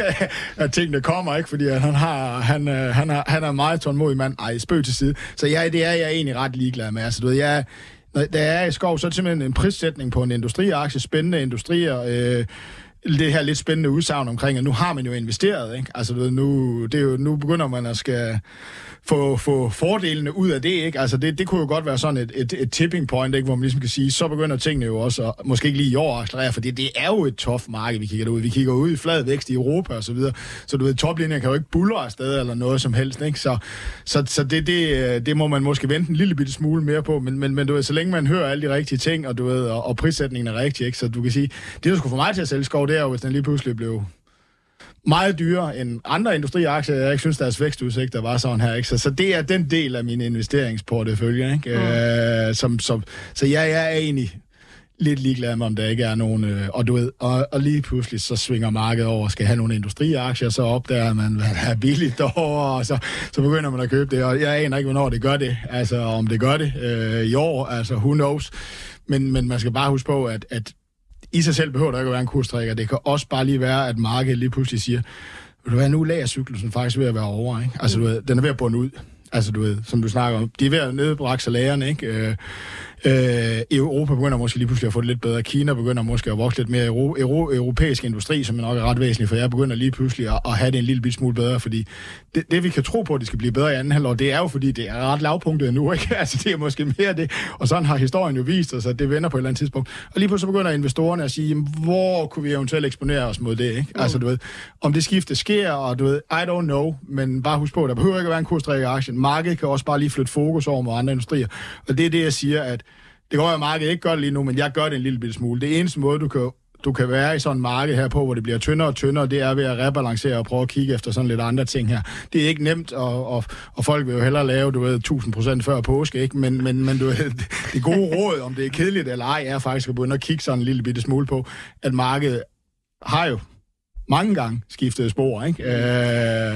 at tingene kommer, ikke? Fordi at han, har, han, øh, han, har, han er meget tålmodig mand. Ej, spøg til side. Så ja, det er jeg egentlig ret ligeglad med. Altså, du ved, jeg, når jeg er i Skov, så er det simpelthen en prissætning på en industriaktie, spændende industrier, øh, det her lidt spændende udsagn omkring, at nu har man jo investeret, ikke? Altså, du ved, nu, det er jo, nu begynder man at skal få, få fordelene ud af det, ikke? Altså, det, det kunne jo godt være sådan et, et, et tipping point, ikke? Hvor man ligesom kan sige, så begynder tingene jo også at, måske ikke lige i år at accelerere, fordi det er jo et tough marked, vi kigger ud. Vi kigger ud i flad vækst i Europa og så videre, så du ved, toplinjen kan jo ikke buldre afsted eller noget som helst, ikke? Så, så, så det, det, det må man måske vente en lille bitte smule mere på, men, men, men du ved, så længe man hører alle de rigtige ting, og du ved, og, og prissætningen er rigtig, ikke? Så du kan sige, det der skulle få mig til at sælge Skov, det er jo, hvis den lige pludselig blev meget dyrere end andre industriaktier. Jeg ikke synes, deres vækstudsigter var sådan her, ikke? Så, så det er den del af min investeringsportefølje, ikke? Mm. Øh, som, som, så ja, jeg er egentlig lidt ligeglad med, om der ikke er nogen, øh, og du ved, og, og lige pludselig så svinger markedet over, skal have nogle industriaktier, så opdager man, hvad der er billigt derovre, og så, så begynder man at købe det, og jeg aner ikke, hvornår det gør det, altså om det gør det øh, i år, altså who knows, men, men man skal bare huske på, at, at i sig selv behøver der ikke at være en kurstrækker. Det kan også bare lige være, at markedet lige pludselig siger, ved du hvad, nu lager cyklusen faktisk ved at være over, ikke? Altså, du ved, den er ved at bunde ud. Altså, du ved, som du snakker om, de er ved at nedbrække salærerne, ikke? Øh, øh, Europa begynder måske lige pludselig at få det lidt bedre. Kina begynder måske at vokse lidt mere. Euro, euro, europæisk industri, som er nok er ret væsentligt, for jeg begynder lige pludselig at, at have det en lille bit smule bedre, fordi det, det, vi kan tro på, at det skal blive bedre i anden halvår, det er jo, fordi det er ret lavpunktet nu, ikke? Altså, det er måske mere det. Og sådan har historien jo vist os, at det vender på et eller andet tidspunkt. Og lige pludselig begynder investorerne at sige, jamen, hvor kunne vi eventuelt eksponere os mod det, ikke? Mm. Altså, du ved, om det skifte sker, og du ved, I don't know, men bare husk på, der behøver ikke at være en kurstrækker i aktien. Markedet kan også bare lige flytte fokus over mod andre industrier. Og det er det, jeg siger, at det går jo, at markedet ikke gør det lige nu, men jeg gør det en lille bitte smule. Det eneste måde, du kan, du kan være i sådan en marked her på, hvor det bliver tyndere og tyndere, det er ved at rebalancere og prøve at kigge efter sådan lidt andre ting her. Det er ikke nemt, og, og, og folk vil jo hellere lave, du ved, tusind procent før påske, ikke? Men, men, men du ved, det gode råd, om det er kedeligt eller ej, er faktisk at begynde at kigge sådan en lille bitte smule på, at markedet har jo mange gange skiftet spor, ikke? Øh...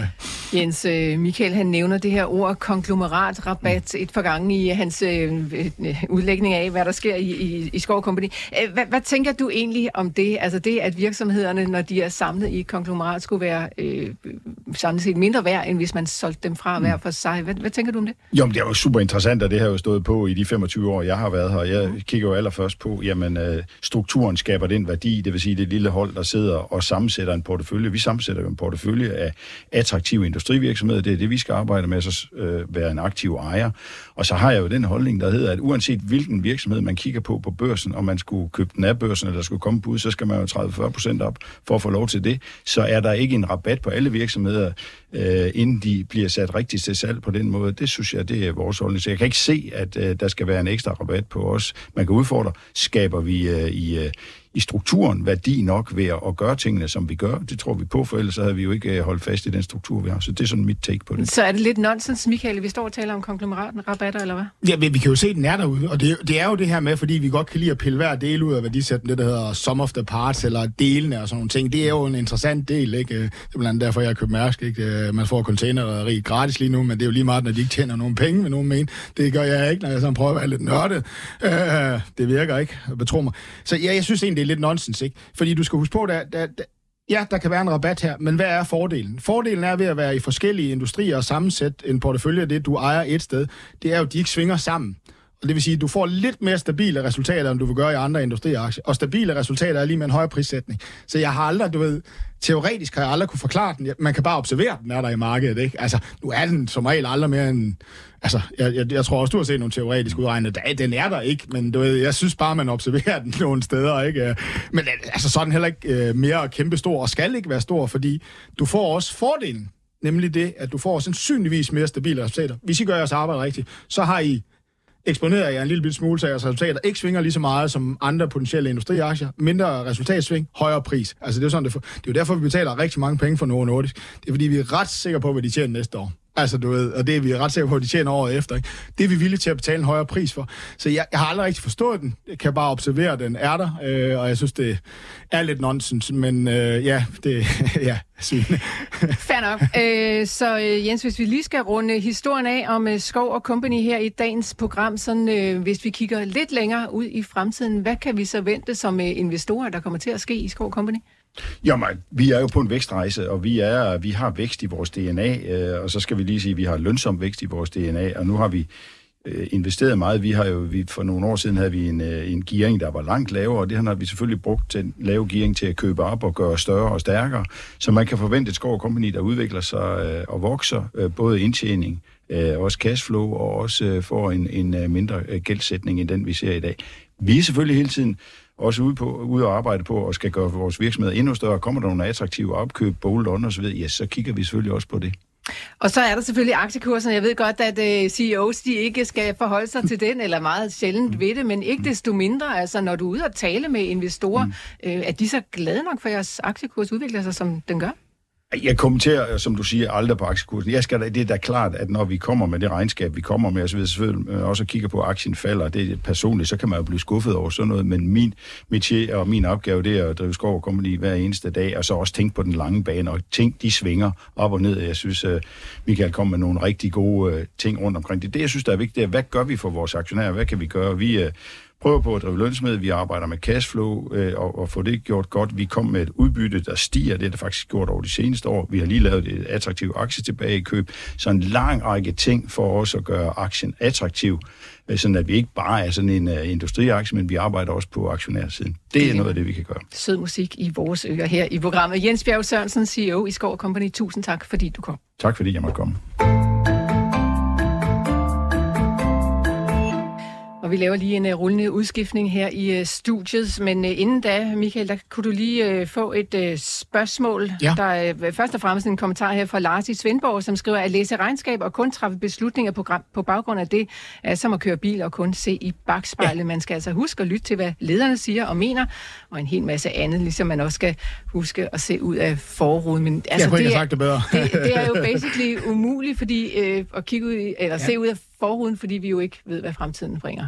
Jens, øh, Michael han nævner det her ord konglomeratrabat et par gange i hans øh, udlægning af, hvad der sker i, i, i Skov Company. Hvad, hvad tænker du egentlig om det? Altså det, at virksomhederne, når de er samlet i konglomerat, skulle være øh, samlet set mindre værd, end hvis man solgte dem fra hver for sig. Hvad, hvad tænker du om det? Jo, men det er jo super interessant, og det har jo stået på i de femogtyve år, jeg har været her. Jeg kigger jo allerførst på, jamen øh, strukturen skaber den værdi, det vil sige det lille hold, der sidder og sammensætter en portefølje. Vi sammensætter jo en portefølje af attraktive industrivirksomheder. Det er det, vi skal arbejde med, så øh, være en aktiv ejer. Og så har jeg jo den holdning, der hedder, at uanset hvilken virksomhed man kigger på på børsen, og man skulle købe den af børsen, eller der skulle komme på ud, så skal man jo tredive til fyrre procent op for at få lov til det. Så er der ikke en rabat på alle virksomheder, øh, inden de bliver sat rigtigt til salg på den måde. Det synes jeg, det er vores holdning. Så jeg kan ikke se, at øh, der skal være en ekstra rabat på os. Man kan udfordre, skaber vi øh, i... Øh, i strukturen værdi nok ved at gøre tingene, som vi gør. Det tror vi på, for ellers så havde vi jo ikke holdt fast i den struktur, vi har. Så det er sådan mit take på det. Så er det lidt nonsens, Michael, vi står og taler om konglomeraten, rabatter, eller hvad? Ja, vi, vi kan jo se, at den er derude, og det, det er jo det her med, fordi vi godt kan lide at pille hver del ud af værdisætten, det der hedder sum of the parts, eller delene og sådan nogle ting. Det er jo en interessant del, ikke? Det er blandt andet derfor, jeg har købt Mærsk, ikke? Man får containerrederi gratis lige nu, men det er jo lige meget, når de ikke tjener nogen penge med nogen men. Det gør jeg ikke, når jeg sådan prøver at være lidt nørdet. Øh, det virker ikke, betro mig. Så ja, jeg synes egentlig, det er lidt nonsens, ikke? Fordi du skal huske på, der, der, der, ja, der kan være en rabat her, men hvad er fordelen? Fordelen er ved at være i forskellige industrier og sammensætte en portefølje af det, du ejer et sted. Det er jo, at de ikke svinger sammen. Og det vil sige, at du får lidt mere stabile resultater, end du vil gøre i andre industriaktier. Og stabile resultater er lige med en højere prissætning. Så jeg har aldrig, du ved, teoretisk har jeg aldrig kunne forklare den. Man kan bare observere den, er der i markedet, ikke? Altså, nu er den som regel aldrig mere end... Altså, jeg, jeg, jeg tror også, du har set nogle teoretisk udregnet. Den er der ikke, men du ved, jeg synes bare, man observerer den nogle steder, ikke? Men altså, så er den heller ikke mere kæmpestor, og skal ikke være stor, fordi du får også fordelen. Nemlig det, at du får sandsynligvis mere stabile resultater. Hvis I gør jeres arbejde rigtigt, så har I eksponerer jeg en lille smule til jeres resultater, ikke svinger lige så meget som andre potentielle industriaktier, mindre resultatsving, højere pris. Altså det er jo sådan, det, for, det er jo derfor, vi betaler rigtig mange penge for Novo Nordisk. Det er fordi, vi er ret sikre på, hvad de tjener næste år. Altså, du ved, og det er vi ret sikre på, at de tjener året efter. Ikke? Det er vi villige til at betale en højere pris for. Så jeg, jeg har aldrig rigtig forstået den. Jeg kan bare observere, at den er der, øh, og jeg synes, det er lidt nonsens, men øh, ja, det ja, sygt. Fair nok. Øh, så øh, Jens, hvis vi lige skal runde historien af om øh, Skov og Company her i dagens program, sådan, øh, hvis vi kigger lidt længere ud i fremtiden, hvad kan vi så vente som øh, investorer, der kommer til at ske i Skov og Company? Jamen, vi er jo på en vækstrejse, og vi er vi har vækst i vores D N A, øh, og så skal vi lige sige, at vi har lønsom vækst i vores D N A, og nu har vi øh, investeret meget. Vi har jo vi, for nogle år siden havde vi en, øh, en gearing, der var langt lavere, og det har vi selvfølgelig brugt den lave gearing til at købe op og gøre større og stærkere, så man kan forvente et Skov Company, der udvikler sig øh, og vokser, øh, både indtjening, øh, også cashflow, og også øh, får en, en mindre øh, gældsætning end den, vi ser i dag. Vi er selvfølgelig hele tiden også ude, på, ude og arbejde på, og skal gøre vores virksomheder endnu større. Kommer der nogle attraktive opkøb, bolt-on og så videre, ja, så kigger vi selvfølgelig også på det. Og så er der selvfølgelig aktiekursen. Jeg ved godt, at uh, C E O's de ikke skal forholde sig til den, eller meget sjældent ved det, men ikke desto mindre, altså når du er ude og tale med investorer, mm. øh, er de så glade nok for, at jeres aktiekurs udvikler sig, som den gør? Jeg kommenterer, som du siger, aldrig på aktiekursen. Jeg skal da, det er da klart, at når vi kommer med det regnskab, vi kommer med, og så videre, selvfølgelig også kigger på, at aktien falder, det er personligt, så kan man jo blive skuffet over sådan noget, men min métier og min opgave, det er at drive Skov og Company hver eneste dag, og så også tænke på den lange bane, og ting, de svinger op og ned. Jeg synes, Michael kom med nogle rigtig gode ting rundt omkring det. Det, jeg synes, der er vigtigt, er, hvad gør vi for vores aktionærer? Hvad kan vi gøre? Vi prøver på at drive lønsmed, vi arbejder med cashflow øh, og, og få det gjort godt. Vi kom med et udbytte, der stiger, det er det faktisk gjort over de seneste år. Vi har lige lavet et attraktivt aktie tilbage i køb. Så en lang række ting for os at gøre aktien attraktiv, øh, sådan at vi ikke bare er sådan en uh, industriaktie, men vi arbejder også på aktionærsiden. Det er det noget af det, vi kan gøre. Sød musik i vores ører her i programmet. Jens Bjerg Sørensen, C E O i Skov og Company. Tusind tak, fordi du kom. Tak, fordi jeg måtte komme. Og vi laver lige en uh, rullende udskiftning her i uh, studiet, men uh, inden da, Michael, der kunne du lige uh, få et uh, spørgsmål. Ja. Der er uh, først og fremmest en kommentar her fra Lars i Svendborg, som skriver, at læse regnskab og kun træffe beslutninger på, på baggrund af det, er som at køre bil og kun se i bagspejlet. Ja. Man skal altså huske at lytte til, hvad lederne siger og mener, og en hel masse andet, ligesom man også skal huske at se ud af forruden. Men, altså, jeg kunne ikke det, have sagt det bedre. det, det er jo basically umuligt fordi, uh, at kigge ud, eller ja. se ud af forruden, fordi vi jo ikke ved, hvad fremtiden bringer. Nej,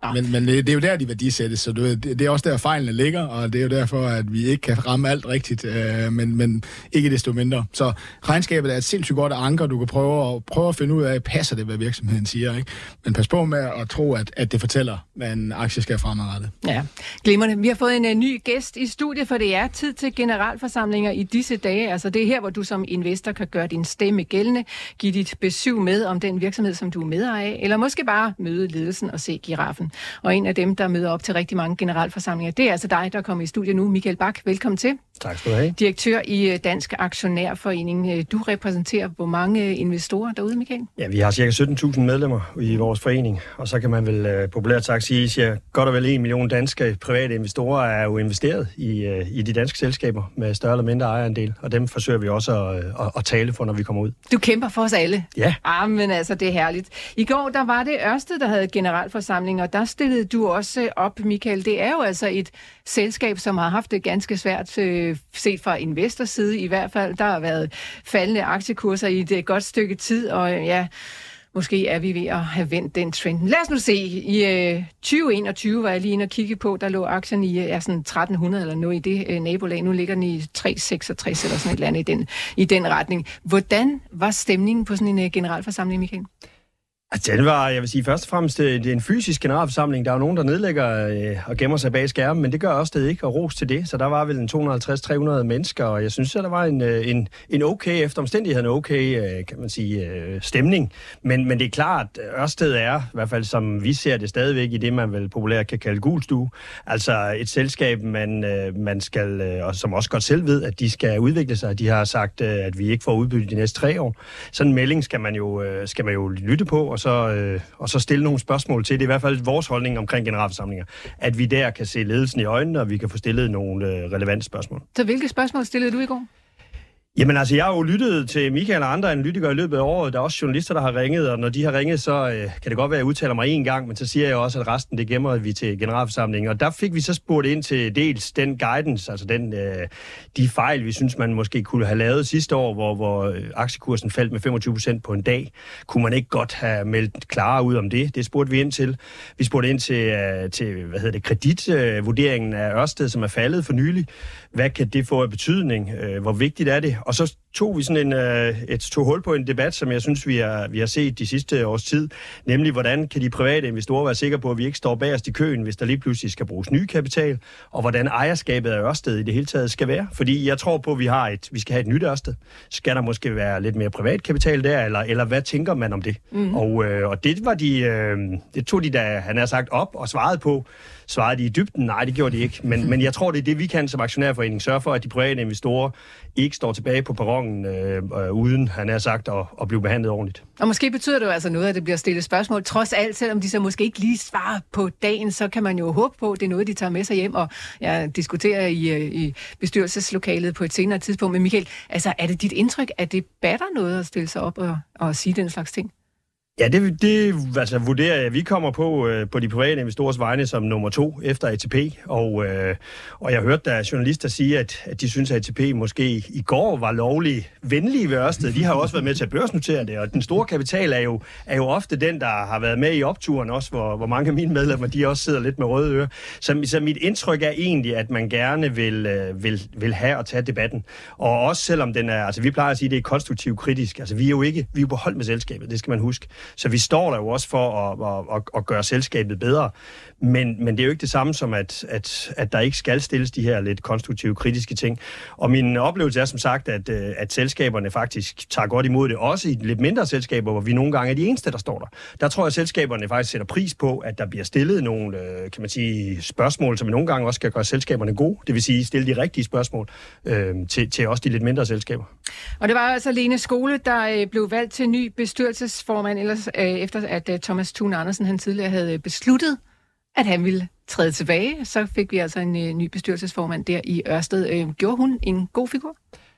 Ja. Men, men det, det er jo der, de værdisættes, så det, det er også der, fejlene ligger, og det er jo derfor, at vi ikke kan ramme alt rigtigt, øh, men, men ikke desto mindre. Så regnskabet er et sindssygt godt anker, du kan prøve at, prøve at finde ud af, passer det, hvad virksomheden siger, ikke? Men pas på med at tro, at, at det fortæller, hvad en aktie skal fremadrettet. Ja, glimrende. Vi har fået en uh, ny gæst i studiet, for det er tid til generalforsamlinger i disse dage. Altså det er her, hvor du som investor kan gøre din stemme gældende, give dit besøg med om den virksomhed, som du er medejer af, eller måske bare møde ledelsen og se giraffen. Og en af dem, der møder op til rigtig mange generalforsamlinger, det er altså dig, der kommer i studiet nu. Michael Bak, velkommen til. Tak skal du have. Direktør i Dansk Aktionærforening. Du repræsenterer hvor mange investorer derude, Michael? Ja, vi har cirka sytten tusind medlemmer i vores forening, og så kan man vel uh, populært sagt sige, at godt og vel en million danske private investorer er jo investeret i, uh, i de danske selskaber med større eller mindre ejerandel, og dem forsøger vi også at, at, at tale for, når vi kommer ud. Du kæmper for os alle? Ja. Ah, men altså, det er herligt. I går, der var det Ørsted, der havde generalforsamling, og der stillede du også op, Michael. Det er jo altså et selskab, som har haft det ganske svært, øh, set fra investors side i hvert fald. Der har været faldende aktiekurser i et godt stykke tid, og ja, måske er vi ved at have vendt den trend. Lad os nu se. I øh, tyve enogtyve var jeg lige inde og kigge på, der lå aktien i ja, sådan tretten hundrede eller noget i det øh, nabolag. Nu ligger den i tre seksogtres eller sådan et eller andet i den, i den retning. Hvordan var stemningen på sådan en øh, generalforsamling, Michael? Altså, den var, jeg vil sige, først og fremmest, det er en fysisk generalforsamling. Der er jo nogen, der nedlægger øh, og gemmer sig bag skærmen, men det gør også det ikke, og ros til det. Så der var vel en to hundrede og halvtreds til tre hundrede mennesker, og jeg synes, at der var en, en, en okay, efter omstændighederne okay, øh, kan man sige, øh, stemning. Men, men det er klart, at Ørsted er, i hvert fald som vi ser det stadigvæk, i det, man vel populært kan kalde gulstue. Altså et selskab, man, øh, man skal, øh, og som også godt selv ved, at de skal udvikle sig. De har sagt, øh, at vi ikke får udbytte de næste tre år. Sådan en melding skal man jo, øh, skal man jo lytte på, og så, øh, og så stille nogle spørgsmål til. Det er i hvert fald vores holdning omkring generalforsamlinger, at vi der kan se ledelsen i øjnene, og vi kan få stillet nogle øh, relevante spørgsmål. Så hvilke spørgsmål stillede du i går? Jamen altså, jeg har jo lyttet til Michael og andre analytikere i løbet af året. Der er også journalister, der har ringet, og når de har ringet, så øh, kan det godt være, at jeg udtaler mig én gang, men så siger jeg også, at resten, det gemmer vi til generalforsamlingen. Og der fik vi så spurgt ind til dels den guidance, altså den, øh, de fejl, vi synes, man måske kunne have lavet sidste år, hvor, hvor aktiekursen faldt med femogtyve procent på en dag. Kunne man ikke godt have meldt klarere ud om det? Det spurgte vi ind til. Vi spurgte ind til, øh, til hvad hedder det, kreditvurderingen af Ørsted, som er faldet for nylig. Hvad kan det få af betydning? Øh, hvor vigtigt er det? Og så tog vi sådan en, øh, et tog hul på en debat, som jeg synes, vi har, vi har set de sidste års tid, nemlig hvordan kan de private investorer være sikre på, at vi ikke står bagerst i køen, hvis der lige pludselig skal bruges ny kapital, og hvordan ejerskabet af Ørsted i det hele taget skal være. Fordi jeg tror på, at vi, har et, vi skal have et nyt Ørsted. Skal der måske være lidt mere privat kapital der, eller, eller hvad tænker man om det? Mm. Og, øh, og det var de, øh, det tog de da, han har sagt, op og svarede på. Svarede de i dybden? Nej, det gjorde de ikke. Men, men jeg tror, det er det, vi kan som aktionærforening sørge for, at de private investorer ikke står tilbage på perronen, øh, øh, uden, han har sagt, at, at blive behandlet ordentligt. Og måske betyder det jo altså noget, at det bliver stillet spørgsmål. Trods alt, selvom de så måske ikke lige svarer på dagen, så kan man jo håbe på, at det er noget, de tager med sig hjem og ja, diskuterer i, i bestyrelseslokalet på et senere tidspunkt. Men Michael, altså, er det dit indtryk, at det batter noget at stille sig op og, og sige den slags ting? Ja, det, det altså, vurderer jeg. Vi kommer på, øh, på de private investorers vegne som nummer to efter A T P, og, øh, og jeg hørte der journalister sige, at, at de synes, at A T P måske i går var lovlig venlige ved Ørsted. De har også været med til at børsnotere det, og den store kapital er jo, er jo ofte den, der har været med i opturen også, hvor, hvor mange af mine medlemmer, de også sidder lidt med røde ører. Så, så mit indtryk er egentlig, at man gerne vil, øh, vil, vil have at tage debatten. Og også selvom den er, altså vi plejer at sige, at det er konstruktivt kritisk. Altså vi er jo ikke, vi er på hold med selskabet, det skal man huske. Så vi står der jo også for at, at, at gøre selskabet bedre. Men, men det er jo ikke det samme som, at, at, at der ikke skal stilles de her lidt konstruktive, kritiske ting. Og min oplevelse er som sagt, at, at selskaberne faktisk tager godt imod det. Også i lidt mindre selskaber, hvor vi nogle gange er de eneste, der står der. Der tror jeg, at selskaberne faktisk sætter pris på, at der bliver stillet nogle kan man sige, spørgsmål, som nogle gange også skal gøre selskaberne gode. Det vil sige, stille de rigtige spørgsmål øh, til, til også de lidt mindre selskaber. Og det var altså Lene Skole, der blev valgt til ny bestyrelsesformand, ellers øh, efter at uh, Thomas Thune Andersen han tidligere havde besluttet, at han ville træde tilbage. Så fik vi altså en uh, ny bestyrelsesformand der i Ørsted. Uh, gjorde hun en god figur?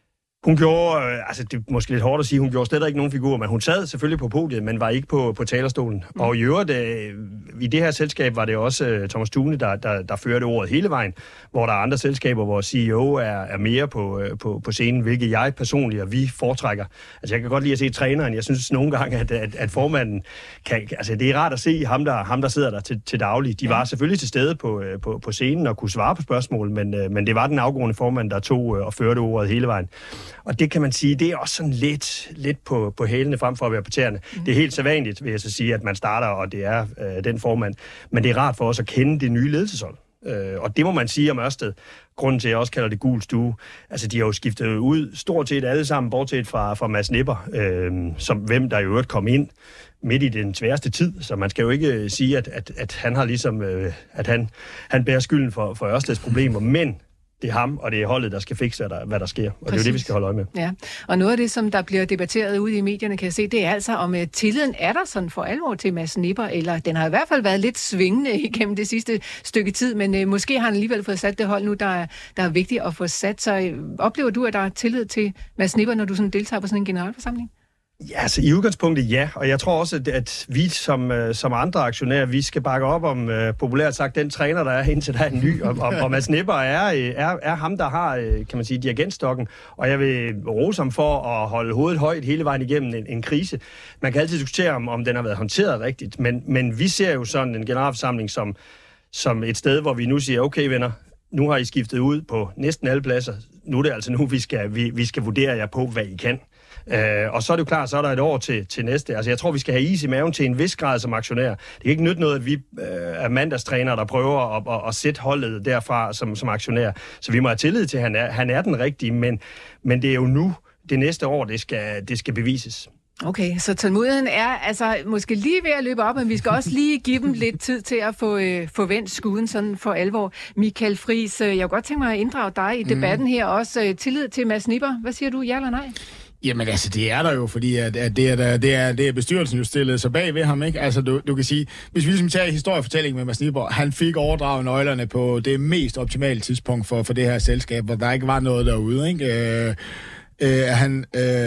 Hun gjorde, øh, altså det er måske lidt hårdt at sige, hun gjorde slet ikke nogen figur, men hun sad selvfølgelig på podiet, men var ikke på, på talerstolen. Mm. Og i øvrigt, øh, i det her selskab var det også øh, Thomas Thune, der, der, der førte ordet hele vejen, hvor der er andre selskaber, hvor C E O er, er mere på, øh, på, på scenen, hvilket jeg personligt og vi foretrækker. Altså jeg kan godt lide at se træneren. Jeg synes nogle gange, at, at, at formanden kan, altså det er rart at se ham, der, ham, der sidder der til, til daglig. De var selvfølgelig til stede på, på, på scenen og kunne svare på spørgsmål, men, øh, men det var den afgående formand, der tog øh, og førte ordet hele vejen. Og det kan man sige, det er også sådan lidt, lidt på, på hælene frem for at være på tæerne. Mm. Det er helt sædvanligt, vil jeg så sige, at man starter, og det er øh, den formand. Men det er rart for os at kende det nye ledelseshold. Øh, og det må man sige om Ørsted. Grunden til, at jeg også kalder det gul stue. Altså, de har jo skiftet ud stort set alle sammen, bortset fra, fra Mads Nipper, øh, som hvem der i øvrigt kom ind midt i den sværeste tid. Så man skal jo ikke sige, at, at, at han har ligesom, øh, at han, han bærer skylden for, for Ørsteds problemer, men det er ham, og det er holdet, der skal fikse, hvad der, hvad der sker. Og Præcis. Det er jo det, vi skal holde øje med. Ja, og noget af det, som der bliver debatteret ude i medierne, kan jeg se, det er altså, om uh, tilliden er der sådan for alvor til Mads Nipper, eller den har i hvert fald været lidt svingende igennem det sidste stykke tid, men uh, måske har han alligevel fået sat det hold nu, der er, der er vigtigt at få sat. Så uh, oplever du, at der er tillid til Mads Nipper, når du sådan deltager på sådan en generalforsamling? Ja, altså i udgangspunktet ja, og jeg tror også, at, at vi som, uh, som andre aktionærer, vi skal bakke op om, uh, populært sagt, den træner, der er indtil der er en ny, og, og, og Mads Nipper er, er, er ham, der har, kan man sige, dirigentstokken, og jeg vil rose ham for at holde hovedet højt hele vejen igennem en, en krise. Man kan altid diskutere, om, om den har været håndteret rigtigt, men, men vi ser jo sådan en generalforsamling som, som et sted, hvor vi nu siger, okay venner, nu har I skiftet ud på næsten alle pladser, nu er det altså nu, vi skal, vi, vi skal vurdere jer på, hvad I kan. Uh, og så er det jo klart, så er der et år til, til næste. Altså jeg tror, vi skal have is i maven til en vis grad som aktionær. Det kan ikke nytte noget, at vi uh, er mandagstrænere, der prøver at, at, at sætte holdet derfra som, som aktionær. Så vi må have tillid til, at han er, han er den rigtige, men, men det er jo nu, det næste år, det skal, det skal bevises. Okay, så tålmodigheden er altså måske lige ved at løbe op, men vi skal også lige give dem lidt tid til at få, øh, få vendt skuden sådan for alvor. Michael Friis, jeg kunne godt tænke mig at inddrage dig i debatten mm. her også. Øh, tillid til Mads Nipper. Hvad siger du, ja eller nej? Jamen altså, det er der jo, fordi at, at det, er der, det, er, det er bestyrelsen jo stillet sig bag ved ham, ikke? Altså, du, du kan sige, hvis vi ligesom tager historiefortællingen med Mads Nipper, han fik overdraget nøglerne på det mest optimale tidspunkt for, for det her selskab, hvor der ikke var noget derude, ikke? Øh, øh, han...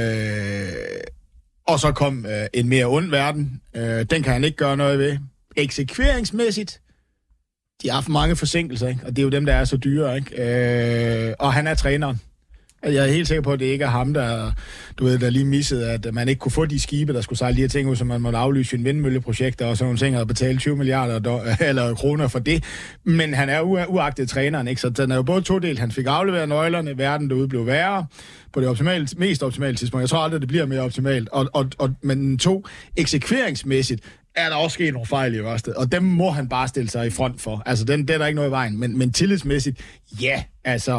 Øh, og så kom øh, en mere ond verden. Øh, den kan han ikke gøre noget ved. Eksekveringsmæssigt, de har haft mange forsinkelser, ikke? Og det er jo dem, der er så dyre, ikke? Øh, og han er træneren. Jeg er helt sikker på, at det ikke er ham, der, du ved, der lige missede, at man ikke kunne få de skibe, der skulle sejle de her ting ud, så man måtte aflyse en vindmølleprojekt og sådan nogle ting, og betale tyve milliarder do- eller kroner for det. Men han er u- uagtet træneren, ikke? Så den er jo både todelt. Han fik afleveret nøglerne, verden derude blev værre på det optimale, mest optimale tidspunkt. Jeg tror aldrig, det bliver mere optimalt. Og, og, og, men to, eksekveringsmæssigt, er der også sket nogle fejl i Ørsted, og dem må han bare stille sig i front for. Altså, den, det er der ikke noget i vejen. Men, men tillidsmæssigt, ja, altså...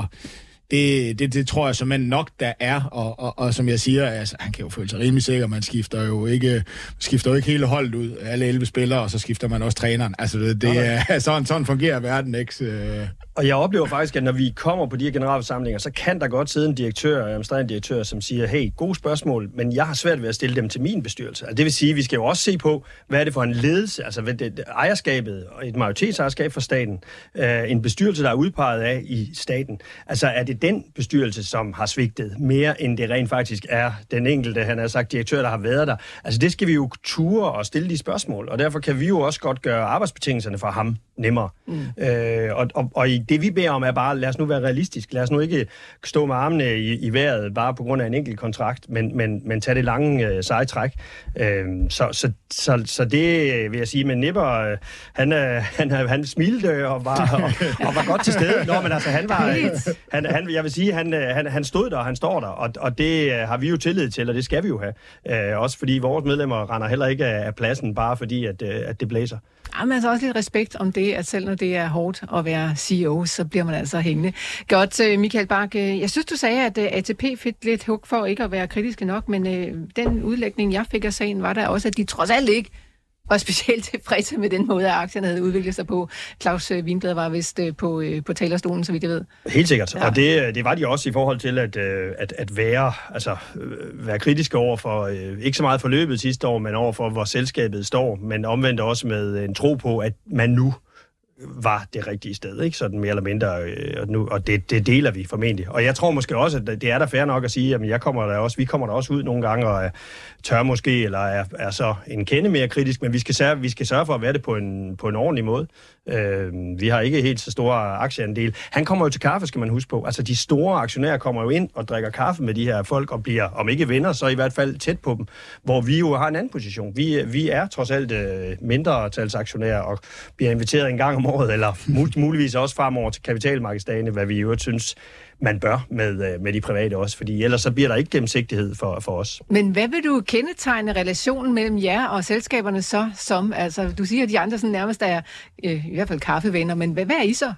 Det, det, det tror jeg som nok der er, og, og, og som jeg siger, altså, han kan jo føle sig rimelig sikker, man skifter jo ikke, skifter jo ikke hele holdet ud, alle elleve spillere, og så skifter man også træneren. Altså det, det okay. er sådan, sådan fungerer verden, ikke? Og jeg oplever faktisk, at når vi kommer på de her generalforsamlinger, så kan der godt sidde en direktør, en administrerende direktør, som siger, hey, gode spørgsmål, men jeg har svært ved at stille dem til min bestyrelse. Altså, det vil sige, at vi skal jo også se på, hvad er det for en ledelse, altså det, det, ejerskabet, et majoritetsejerskab for staten, øh, en bestyrelse, der er udpeget af i staten. Altså er det den bestyrelse, som har svigtet mere, end det rent faktisk er den enkelte, han har sagt, direktør, der har været der. Altså det skal vi jo ture og stille de spørgsmål, og derfor kan vi jo også godt gøre arbejdsbetingelserne for ham nemmere. Mm. Øh, og, og, og det vi beder om er bare, lad os nu være realistisk, lad os nu ikke stå med armene i, i vejret bare på grund af en enkelt kontrakt, men, men, men tage det lange øh, seje træk. Øh, så, så, så, så det vil jeg sige, men Nipper, øh, han, øh, han, han smilte og var, og, og var godt til stede. Nå, men altså han var, øh, han, han, jeg vil sige, han, han, han stod der, og han står der, og, og det har vi jo tillid til, og det skal vi jo have. Øh, også fordi vores medlemmer render heller ikke af pladsen, bare fordi, at, at det blæser. Jamen altså også lidt respekt om det, at selv når det er hårdt at være C E O, så bliver man altså hængende. Godt, Michael Bak, jeg synes, du sagde, at A T P fik lidt hug for ikke at være kritiske nok, men øh, den udlægning, jeg fik af sagen, var der også, at de trods alt ikke var specielt tilfredse med den måde, at aktierne havde udviklet sig på. Claus Wienblad var vist på, på talerstolen, så vidt jeg ved. Helt sikkert, ja. Og det, det var de også i forhold til at, at, at være, altså, være kritiske over for, ikke så meget forløbet sidste år, men over for, hvor selskabet står, men omvendt også med en tro på, at man nu var det rigtige sted, ikke? Sådan mere eller mindre, øh, og, nu, og det, det deler vi formentlig. Og jeg tror måske også, at det er der fair nok at sige, at jeg kommer der også, vi kommer der også ud nogle gange og er tør måske, eller er, er så en kende mere kritisk, men vi skal, sørge, vi skal sørge for at være det på en, på en ordentlig måde. Øh, vi har ikke helt så store aktieandel. Han kommer jo til kaffe, skal man huske på. Altså de store aktionærer kommer jo ind og drikker kaffe med de her folk, og bliver, om ikke venner, så i hvert fald tæt på dem, hvor vi jo har en anden position. Vi, vi er trods alt øh, mindretalsaktionærer, og bliver inviteret en gang om året, eller mul- muligvis også fremover til kapitalmarkedsdagene, hvad vi jo synes, man bør med, med de private også, fordi ellers så bliver der ikke gennemsigtighed for, for os. Men hvad vil du kendetegne relationen mellem jer og selskaberne så som? Altså, du siger, at de andre sådan nærmest er øh, i hvert fald kaffevenner, men hvad, hvad er I så?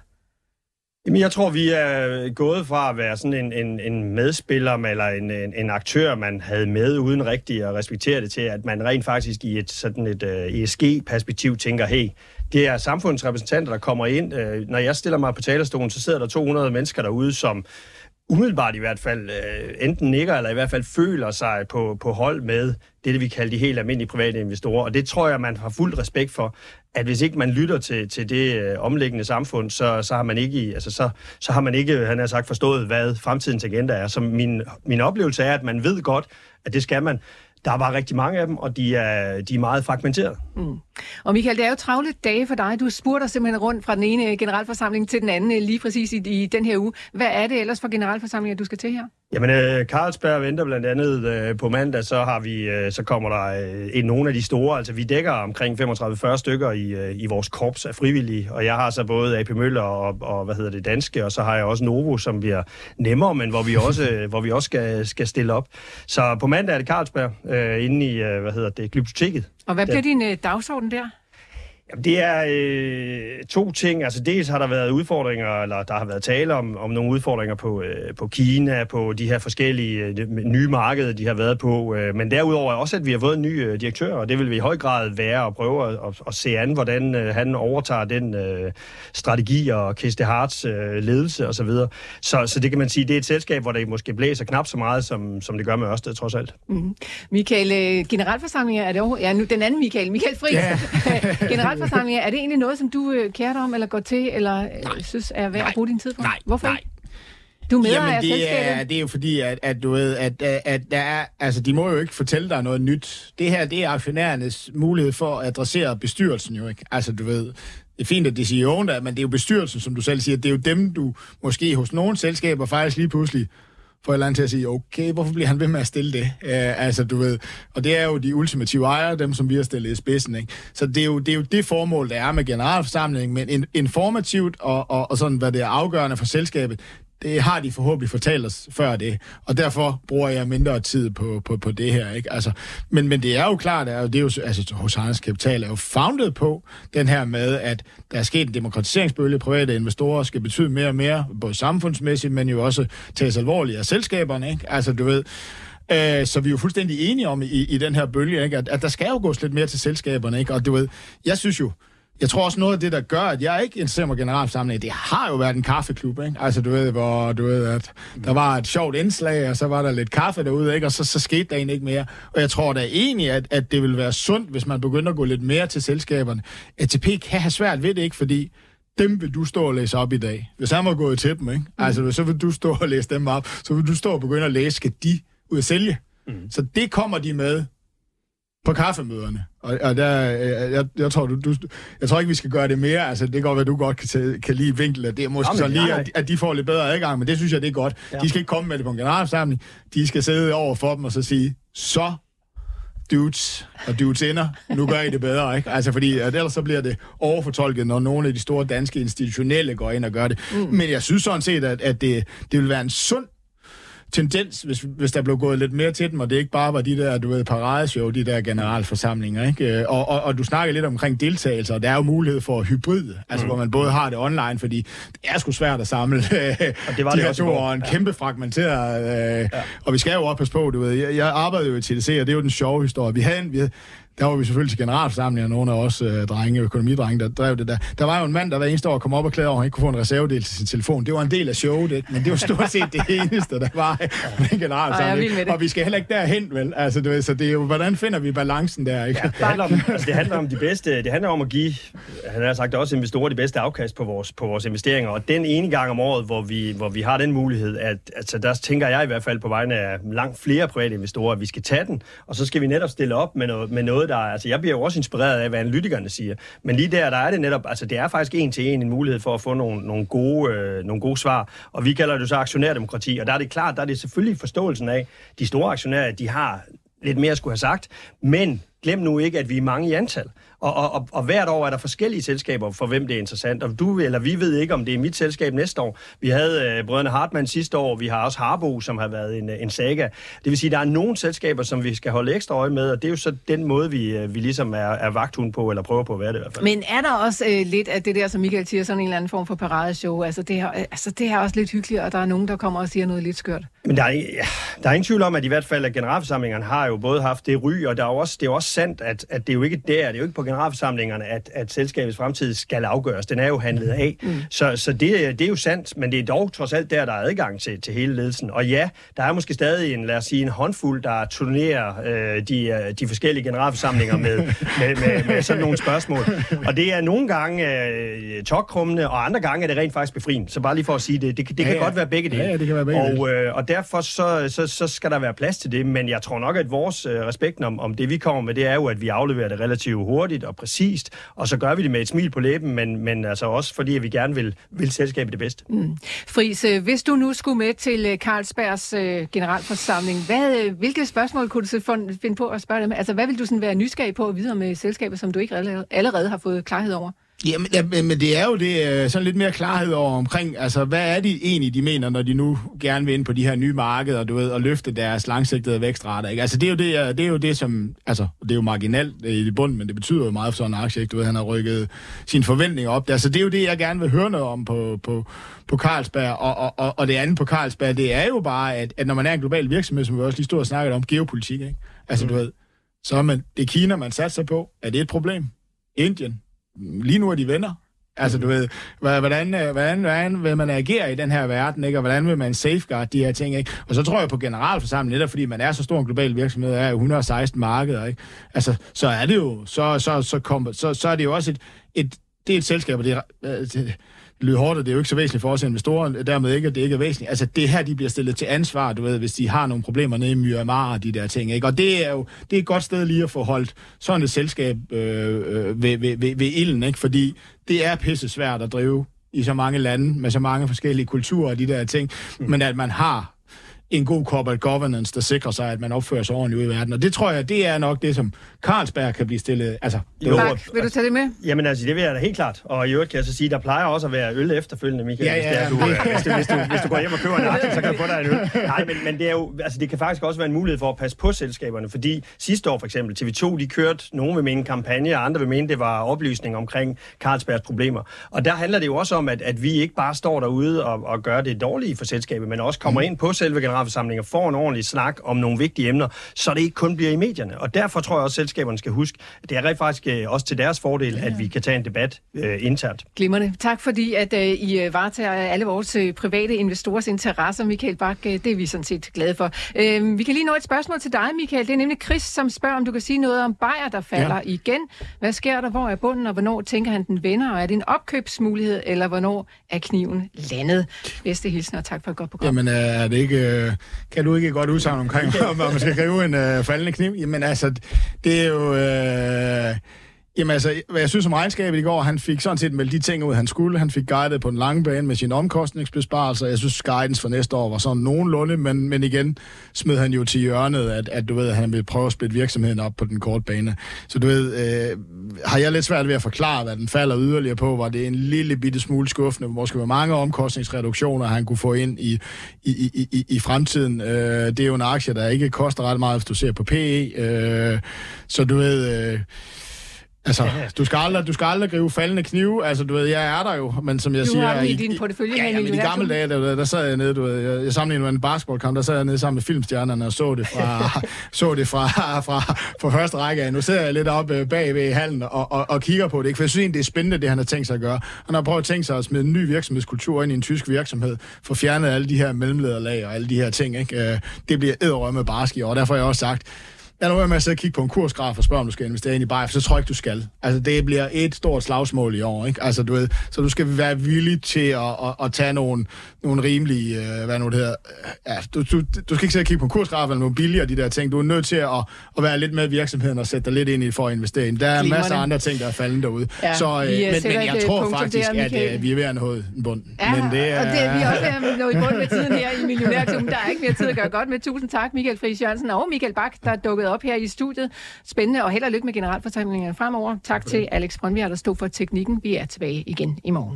Jamen, jeg tror, vi er gået fra at være sådan en, en, en medspiller eller en, en, en aktør, man havde med uden rigtig at respektere det til, at man rent faktisk i et sådan et uh, E S G-perspektiv tænker, hey, det er samfundsrepræsentanter, der kommer ind. Uh, når jeg stiller mig på talerstolen, så sidder der to hundrede mennesker derude, som umiddelbart i hvert fald uh, enten nikker eller i hvert fald føler sig på, på hold med det, det vi kalder de helt almindelige private investorer. Og det tror jeg, man har fuld respekt for, at hvis ikke man lytter til, til det øh, omliggende samfund, så, så har man ikke, altså så, så har man ikke, han har sagt, forstået, hvad fremtidens agenda er. Så min, min oplevelse er, at man ved godt, at det skal man. Der er bare rigtig mange af dem, og de er, de er meget fragmenteret. Mm. Og Michael, det er jo travle dage for dig. Du spurgte simpelthen rundt fra den ene generalforsamling til den anden lige præcis i, i den her uge. Hvad er det ellers for generalforsamlinger, du skal til her? Jamen, øh, Carlsberg venter blandt andet øh, på mandag, så har vi, øh, så kommer der øh, en, nogle af de store. Altså, vi dækker omkring femogtredive til fyrre stykker i, øh, i vores korps af frivillige, og jeg har så både A P Møller og, og hvad hedder det, danske, og så har jeg også Novo, som bliver nemmere, men hvor vi også, hvor vi også skal, skal stille op. Så på mandag er det Carlsberg, øh, inde i, øh, hvad hedder det, Glyptoteket. Og hvad bliver din øh, dagsorden der? Jamen, det er øh, to ting. Altså, dels har der været udfordringer, eller der har været tale om, om nogle udfordringer på, øh, på Kina, på de her forskellige øh, nye markeder, de har været på. Øh, men derudover også, at vi har fået en ny øh, direktør, og det vil vi i høj grad være at prøve at, at, at se an, hvordan øh, han overtager den øh, strategi og Kirsti Harts øh, ledelse osv. Så, så, så det kan man sige, det er et selskab, hvor det måske blæser knap så meget, som, som det gør med Ørsted, trods alt. Mm. Michael, generalforsamlinger er det over... Ja, nu den anden Michael, Michael Friis. Yeah. Generalforsamlinger, er det egentlig noget, som du øh, kærer dig om, eller går til, eller øh, synes er værd at bruge din tid på? Nej, Hvorfor nej. Du er med Jamen, af det er, det er jo fordi, at, at du ved, at, at, at der er, altså, de må jo ikke fortælle dig noget nyt. Det her, det er aktionærernes mulighed for at adressere bestyrelsen jo ikke. Altså, du ved, det er fint, at det siger jo, men det er jo bestyrelsen, som du selv siger. Det er jo dem, du måske hos nogle selskaber faktisk lige pludselig får et eller andet til at sige, okay, hvorfor bliver han ved med at stille det? Uh, altså, du ved, og det er jo de ultimative ejere, dem som vi har stillet i spidsen, ikke? Så det er jo det, er jo det formål, der er med generalforsamlingen, men in, informativt og, og, og sådan, hvad det er afgørende for selskabet, det har de forhåbentlig fortalt os før det, og derfor bruger jeg mindre tid på, på, på det her, ikke? Altså, men, men det er jo klart, at det er jo, altså, hos Anders Kapital er jo founded på den her med, at der er sket en demokratiseringsbølge, private investorer skal betyde mere og mere, både samfundsmæssigt, men jo også tages alvorligt af selskaberne, ikke? Altså, du ved, øh, så vi er jo fuldstændig enige om i, i den her bølge, ikke? At, at der skal jo gås lidt mere til selskaberne, ikke? Og du ved, jeg synes jo, jeg tror også noget af det, der gør, at jeg ikke interesserer mig generalforsamling, det har jo været en kaffeklub, ikke? Altså, du ved, hvor du ved, at der var et sjovt indslag, og så var der lidt kaffe derude, ikke? Og så, så skete der egentlig ikke mere. Og jeg tror da egentlig, at, at det vil være sundt, hvis man begynder at gå lidt mere til selskaberne. A T P kan have svært ved det, ikke? Fordi dem vil du stå og læse op i dag. Hvis han var gået til dem, ikke? Altså, så vil du stå og læse dem op. Så vil du stå og begynde at læse, skal de ud at sælge? Mm. Så det kommer de med på kaffemøderne. Og, og der, jeg, jeg, tror, du, du, jeg tror ikke, vi skal gøre det mere. Altså, det kan godt være, du godt kan, kan lide vinklet. Det er måske sådan lige, at, at de får lidt bedre adgang, men det synes jeg, det er godt. Ja. De skal ikke komme med det på en generalforsamling. De skal sidde over for dem og så sige, så dudes og dudes ender, nu gør I det bedre, ikke? Altså, fordi at ellers så bliver det overfortolket, når nogle af de store danske institutionelle går ind og gør det. Mm. Men jeg synes sådan set, at, at det, det vil være en sund tendens, hvis, hvis der blev gået lidt mere til dem, og det ikke bare var de der, du ved, paradeshow, de der generalforsamlinger, ikke? Og, og, og du snakker lidt omkring deltagelse, og der er jo mulighed for hybrid, altså mm. hvor man både har det online, fordi det er sgu svært at samle og det var de det her to, og en ja. kæmpe fragmenteret, øh, ja. og vi skal jo også passe på, du ved, jeg, jeg arbejdede jo i T D C, og det er jo den sjove historie. Vi havde en, vi havde, der var vi selvfølgelig til generalforsamling, og nogle af os øh, drenge, økonomidrenge, der drev det der. Der var jo en mand, der hver eneste år kom op og klagede over, at han ikke kunne få en reservedel til sin telefon. Det var en del af showet, det, men det var stort set det eneste, der var med en generalforsamling. Og, og vi skal heller ikke derhen, vel? Altså, du ved, så det er jo, hvordan finder vi balancen der, ikke? Ja, det, handler om, altså, det handler om de bedste, det handler om at give, han har sagt også investorer, de bedste afkast på vores, på vores investeringer, og den ene gang om året, hvor vi, hvor vi har den mulighed, at altså, der tænker jeg i hvert fald på vegne af langt flere private investorer, at vi skal tage den, og så skal vi netop stille op med noget, med noget der er, altså jeg bliver jo også inspireret af, hvad analytikerne siger, men lige der, der er det netop, altså det er faktisk en til en en mulighed for at få nogle, nogle, gode, øh, nogle gode svar, og vi kalder det så aktionærdemokrati, og der er det klart, der er det selvfølgelig forståelsen af, de store aktionærer, de har lidt mere at skulle have sagt, men glem nu ikke, at vi er mange i antal. Og, og, og, og hvert år er der forskellige selskaber, for hvem det er interessant. Og du eller vi ved ikke, om det er mit selskab næste år. Vi havde øh, brødrene Hartmann sidste år, vi har også Harbo, som har været en, en saga. Det vil sige, at der er nogle selskaber, som vi skal holde ekstra øje med, og det er jo så den måde, vi, vi ligesom er, er vagthund på, eller prøver på at være det i hvert fald. Men er der også øh, lidt af det der, som Michael siger, sådan en eller anden form for paradeshow? Altså det, her, altså det her er også lidt hyggeligt, og der er nogen, der kommer og siger noget lidt skørt. Men der er, ja, der er ingen tvivl om, at i hvert fald, at generalforsamlingerne har jo både haft det ry, og der er også, det er også sandt, at, at det er jo ikke der, det er jo ikke på generalforsamlingerne, at, at selskabets fremtid skal afgøres. Den er jo handlet af. Mm. Så, så det, det er jo sandt, men det er dog trods alt der, der er adgang til, til hele ledelsen. Og ja, der er måske stadig en, lad os sige, en håndfuld, der turnerer øh, de, de forskellige generalforsamlinger med, med, med, med sådan nogle spørgsmål. Og det er nogle gange øh, tokkrummende, og andre gange er det rent faktisk befriende. Så bare lige for at sige det, det, det kan ja, ja. godt være begge dele. Ja, ja, det kan være begge og, øh, og derfor så, så, så skal der være plads til det, men jeg tror nok, at vores øh, respekt om, om det, vi kommer med, det er jo, at vi afleverer det relativt hurtigt og præcist, og så gør vi det med et smil på læben, men, men altså også fordi, at vi gerne vil, vil selskabet det bedste. Mm. Friis, hvis du nu skulle med til Carlsbergs øh, generalforsamling, hvad, hvilke spørgsmål kunne du så finde på at spørge dem? Altså, hvad vil du sådan være nysgerrig på at vide med selskaber, som du ikke allerede, allerede har fået klarhed over? Jamen, ja, men det er jo det, sådan lidt mere klarhed over omkring, altså, hvad er de egentlig, de mener, når de nu gerne vil ind på de her nye markeder, du ved, og løfte deres langsigtede vækstrater, ikke? Altså, det er jo det, det er jo det, som, altså, det er jo marginalt i bund, men det betyder jo meget for sådan en aktie, ikke? Du ved, han har rykket sine forventninger op der, så det er jo det, jeg gerne vil høre noget om på, på, på Carlsberg, og, og, og, og det andet på Carlsberg, det er jo bare, at, at når man er en global virksomhed, som vi også lige stod og snakkede om, geopolitik, ikke? Altså, mm. du ved, så er man, det er Kina, man satser på, er det et problem? Indien? Lige nu er de venner. Altså, du ved, hvordan, hvordan, hvordan vil man agere i den her verden, ikke? Og hvordan vil man safeguard de her ting, ikke? Og så tror jeg på generalforsamlingen, netop fordi man er så stor en global virksomhed, er jo et hundrede og seksten markeder, ikke? Altså, så er det jo, så, så, så, kom, så, så er det jo også et, et, det er et selskab, og det er, det, det lyder hårdt, og det er jo ikke så væsentligt for os investorer, dermed ikke, at det ikke er væsentligt. Altså, det her, de bliver stillet til ansvar, du ved, hvis de har nogle problemer nede i Myanmar og de der ting, ikke? Og det er jo, det er et godt sted lige at få holdt sådan et selskab øh, ved, ved, ved, ved ilden, ikke? Fordi det er pisse svært at drive i så mange lande, med så mange forskellige kulturer og de der ting, mm. men at man har en god corporate governance, der sikrer sig, at man opfører sig ordentligt ude i verden. Og det tror jeg, det er nok det, som Carlsberg kan blive stillet. Altså, jo, Mark, vil du tage det med? Jamen altså, det vil jeg da helt klart. Og i øvrigt kan jeg så sige, der plejer også at være øl efterfølgende, Michael. Ja, ja, ja. Hvis, du, hvis, du, hvis, du, hvis du går hjem og køber en aktie, så kan du få dig en øl. Nej, men, men det er jo, altså, det kan faktisk også være en mulighed for at passe på selskaberne, fordi sidste år for eksempel, T V to, de kørte, nogen vil mene en kampagne, og andre vil mene, det var oplysning omkring Carlsbergs problemer. Og der handler det jo også om, at, at vi ikke bare står derude og, og gør det dårlige for selskabet, men også kommer mm. ind på selve generalforsamlingen og får en ordentlig snak om nogle vigtige emner, så det ikke kun bliver i medierne. Og derfor tror jeg også, at selskaberne skal huske, at det er rent faktisk også til deres fordel, at vi kan tage en debat øh, internt. Glimrende. Tak fordi, at øh, I varetager alle vores øh, private investorers interesser, Michael Bak. Øh, det er vi sådan set glade for. Øh, vi kan lige nå et spørgsmål til dig, Michael. Det er nemlig Chris, som spørger, om du kan sige noget om Bayer, der falder ja. igen. Hvad sker der? Hvor er bunden, og hvornår tænker han, den vender? Og er det en opkøbsmulighed, eller hvornår er kniven landet? Bedste hilsen, og tak for et godt program. Jamen, er det ikke... Kan du ikke godt udsagn omkring, om man skal gribe en øh, faldende kniv? Jamen altså, det er jo... Øh, jamen altså, hvad jeg synes om regnskabet i går, han fik sådan set meldt de ting ud, han skulle. Han fik guidet på den lange bane med sine omkostningsbesparelser. Jeg synes, guidance for næste år var sådan nogenlunde, men, men igen smed han jo til hjørnet, at, at du ved, at han vil prøve at splitte virksomheden op på den korte bane. Så du ved, øh, har jeg lidt svært ved at forklare, hvad den falder yderligere på, var det en lille bitte smule skuffende, måske med mange omkostningsreduktioner, han kunne få ind i, i, i, i, i fremtiden. Øh, det er jo en aktie, der ikke koster ret meget, hvis du ser på P E. Øh, så du ved... Øh, Altså, du skal aldrig, du skal aldrig gribe faldende knive. Altså, du ved, jeg er der jo, men som jeg du siger... Du har i, i din portefølje. Ja, ja, men i gamle dage, der, der sad jeg nede, du ved, jeg, jeg sammenlignede med en basketballkamp, der sad jeg nede sammen med filmstjernerne og så det fra, så det fra, fra, fra første række af. Nu sidder jeg lidt oppe bag ved hallen og, og, og kigger på det, ikke? For jeg synes egentlig, det er spændende, det han har tænkt sig at gøre. Han har prøvet at tænke sig at smide en ny virksomhedskultur ind i en tysk virksomhed, for fjernet alle de her mellemlederlag og alle de her ting, ikke? Det bliver edderrømme barsk i år, derfor har jeg også sagt, jeg er nu med at sidde og kigge på en kursgraf og spørge, om du skal investere ind i Bayer, for så tror jeg ikke, du skal. Altså, det bliver et stort slagsmål i år, ikke? Altså, du ved, så du skal være villig til at, at, at tage nogle, nogle rimelige, uh, hvad nu det hedder, ja, du, du, du skal ikke sidde og kigge på en kursgraf eller nogle billigere, de der ting. Du er nødt til at, at være lidt med i virksomheden og sætte dig lidt ind i for at investere ind. Der er Glimrende. Masser af andre ting, der er faldende derude. Ja, så, uh, men, men jeg tror faktisk, der, at uh, vi er ved at nå en bund. Ja, men det er, og det, vi er også ved at nå i bund med tiden her i Millionærklubben. Der er ikke mere tid at gøre godt med. Tusind tak, Michael Friis Jørgensen og Michael Bak, der er dukket op her i studiet. Spændende, og held og lykke med generalforsamlingerne fremover. Tak til Alex Brøndbjerg, der stod for teknikken. Vi er tilbage igen i morgen.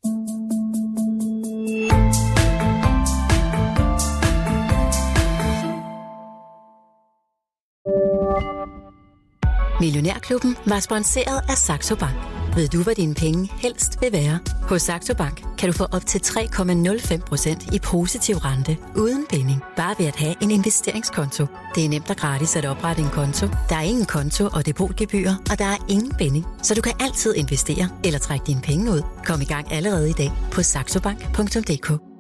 Millionærklubben var sponsoreret af Saxo Bank. Ved du, hvad dine penge helst vil være? Hos Saxo Bank kan du få op til tre komma nul fem procent i positiv rente uden binding. Bare ved at have en investeringskonto. Det er nemt og gratis at oprette en konto. Der er ingen konto og depotgebyrer, og der er ingen binding. Så du kan altid investere eller trække dine penge ud. Kom i gang allerede i dag på saxobank punktum d k.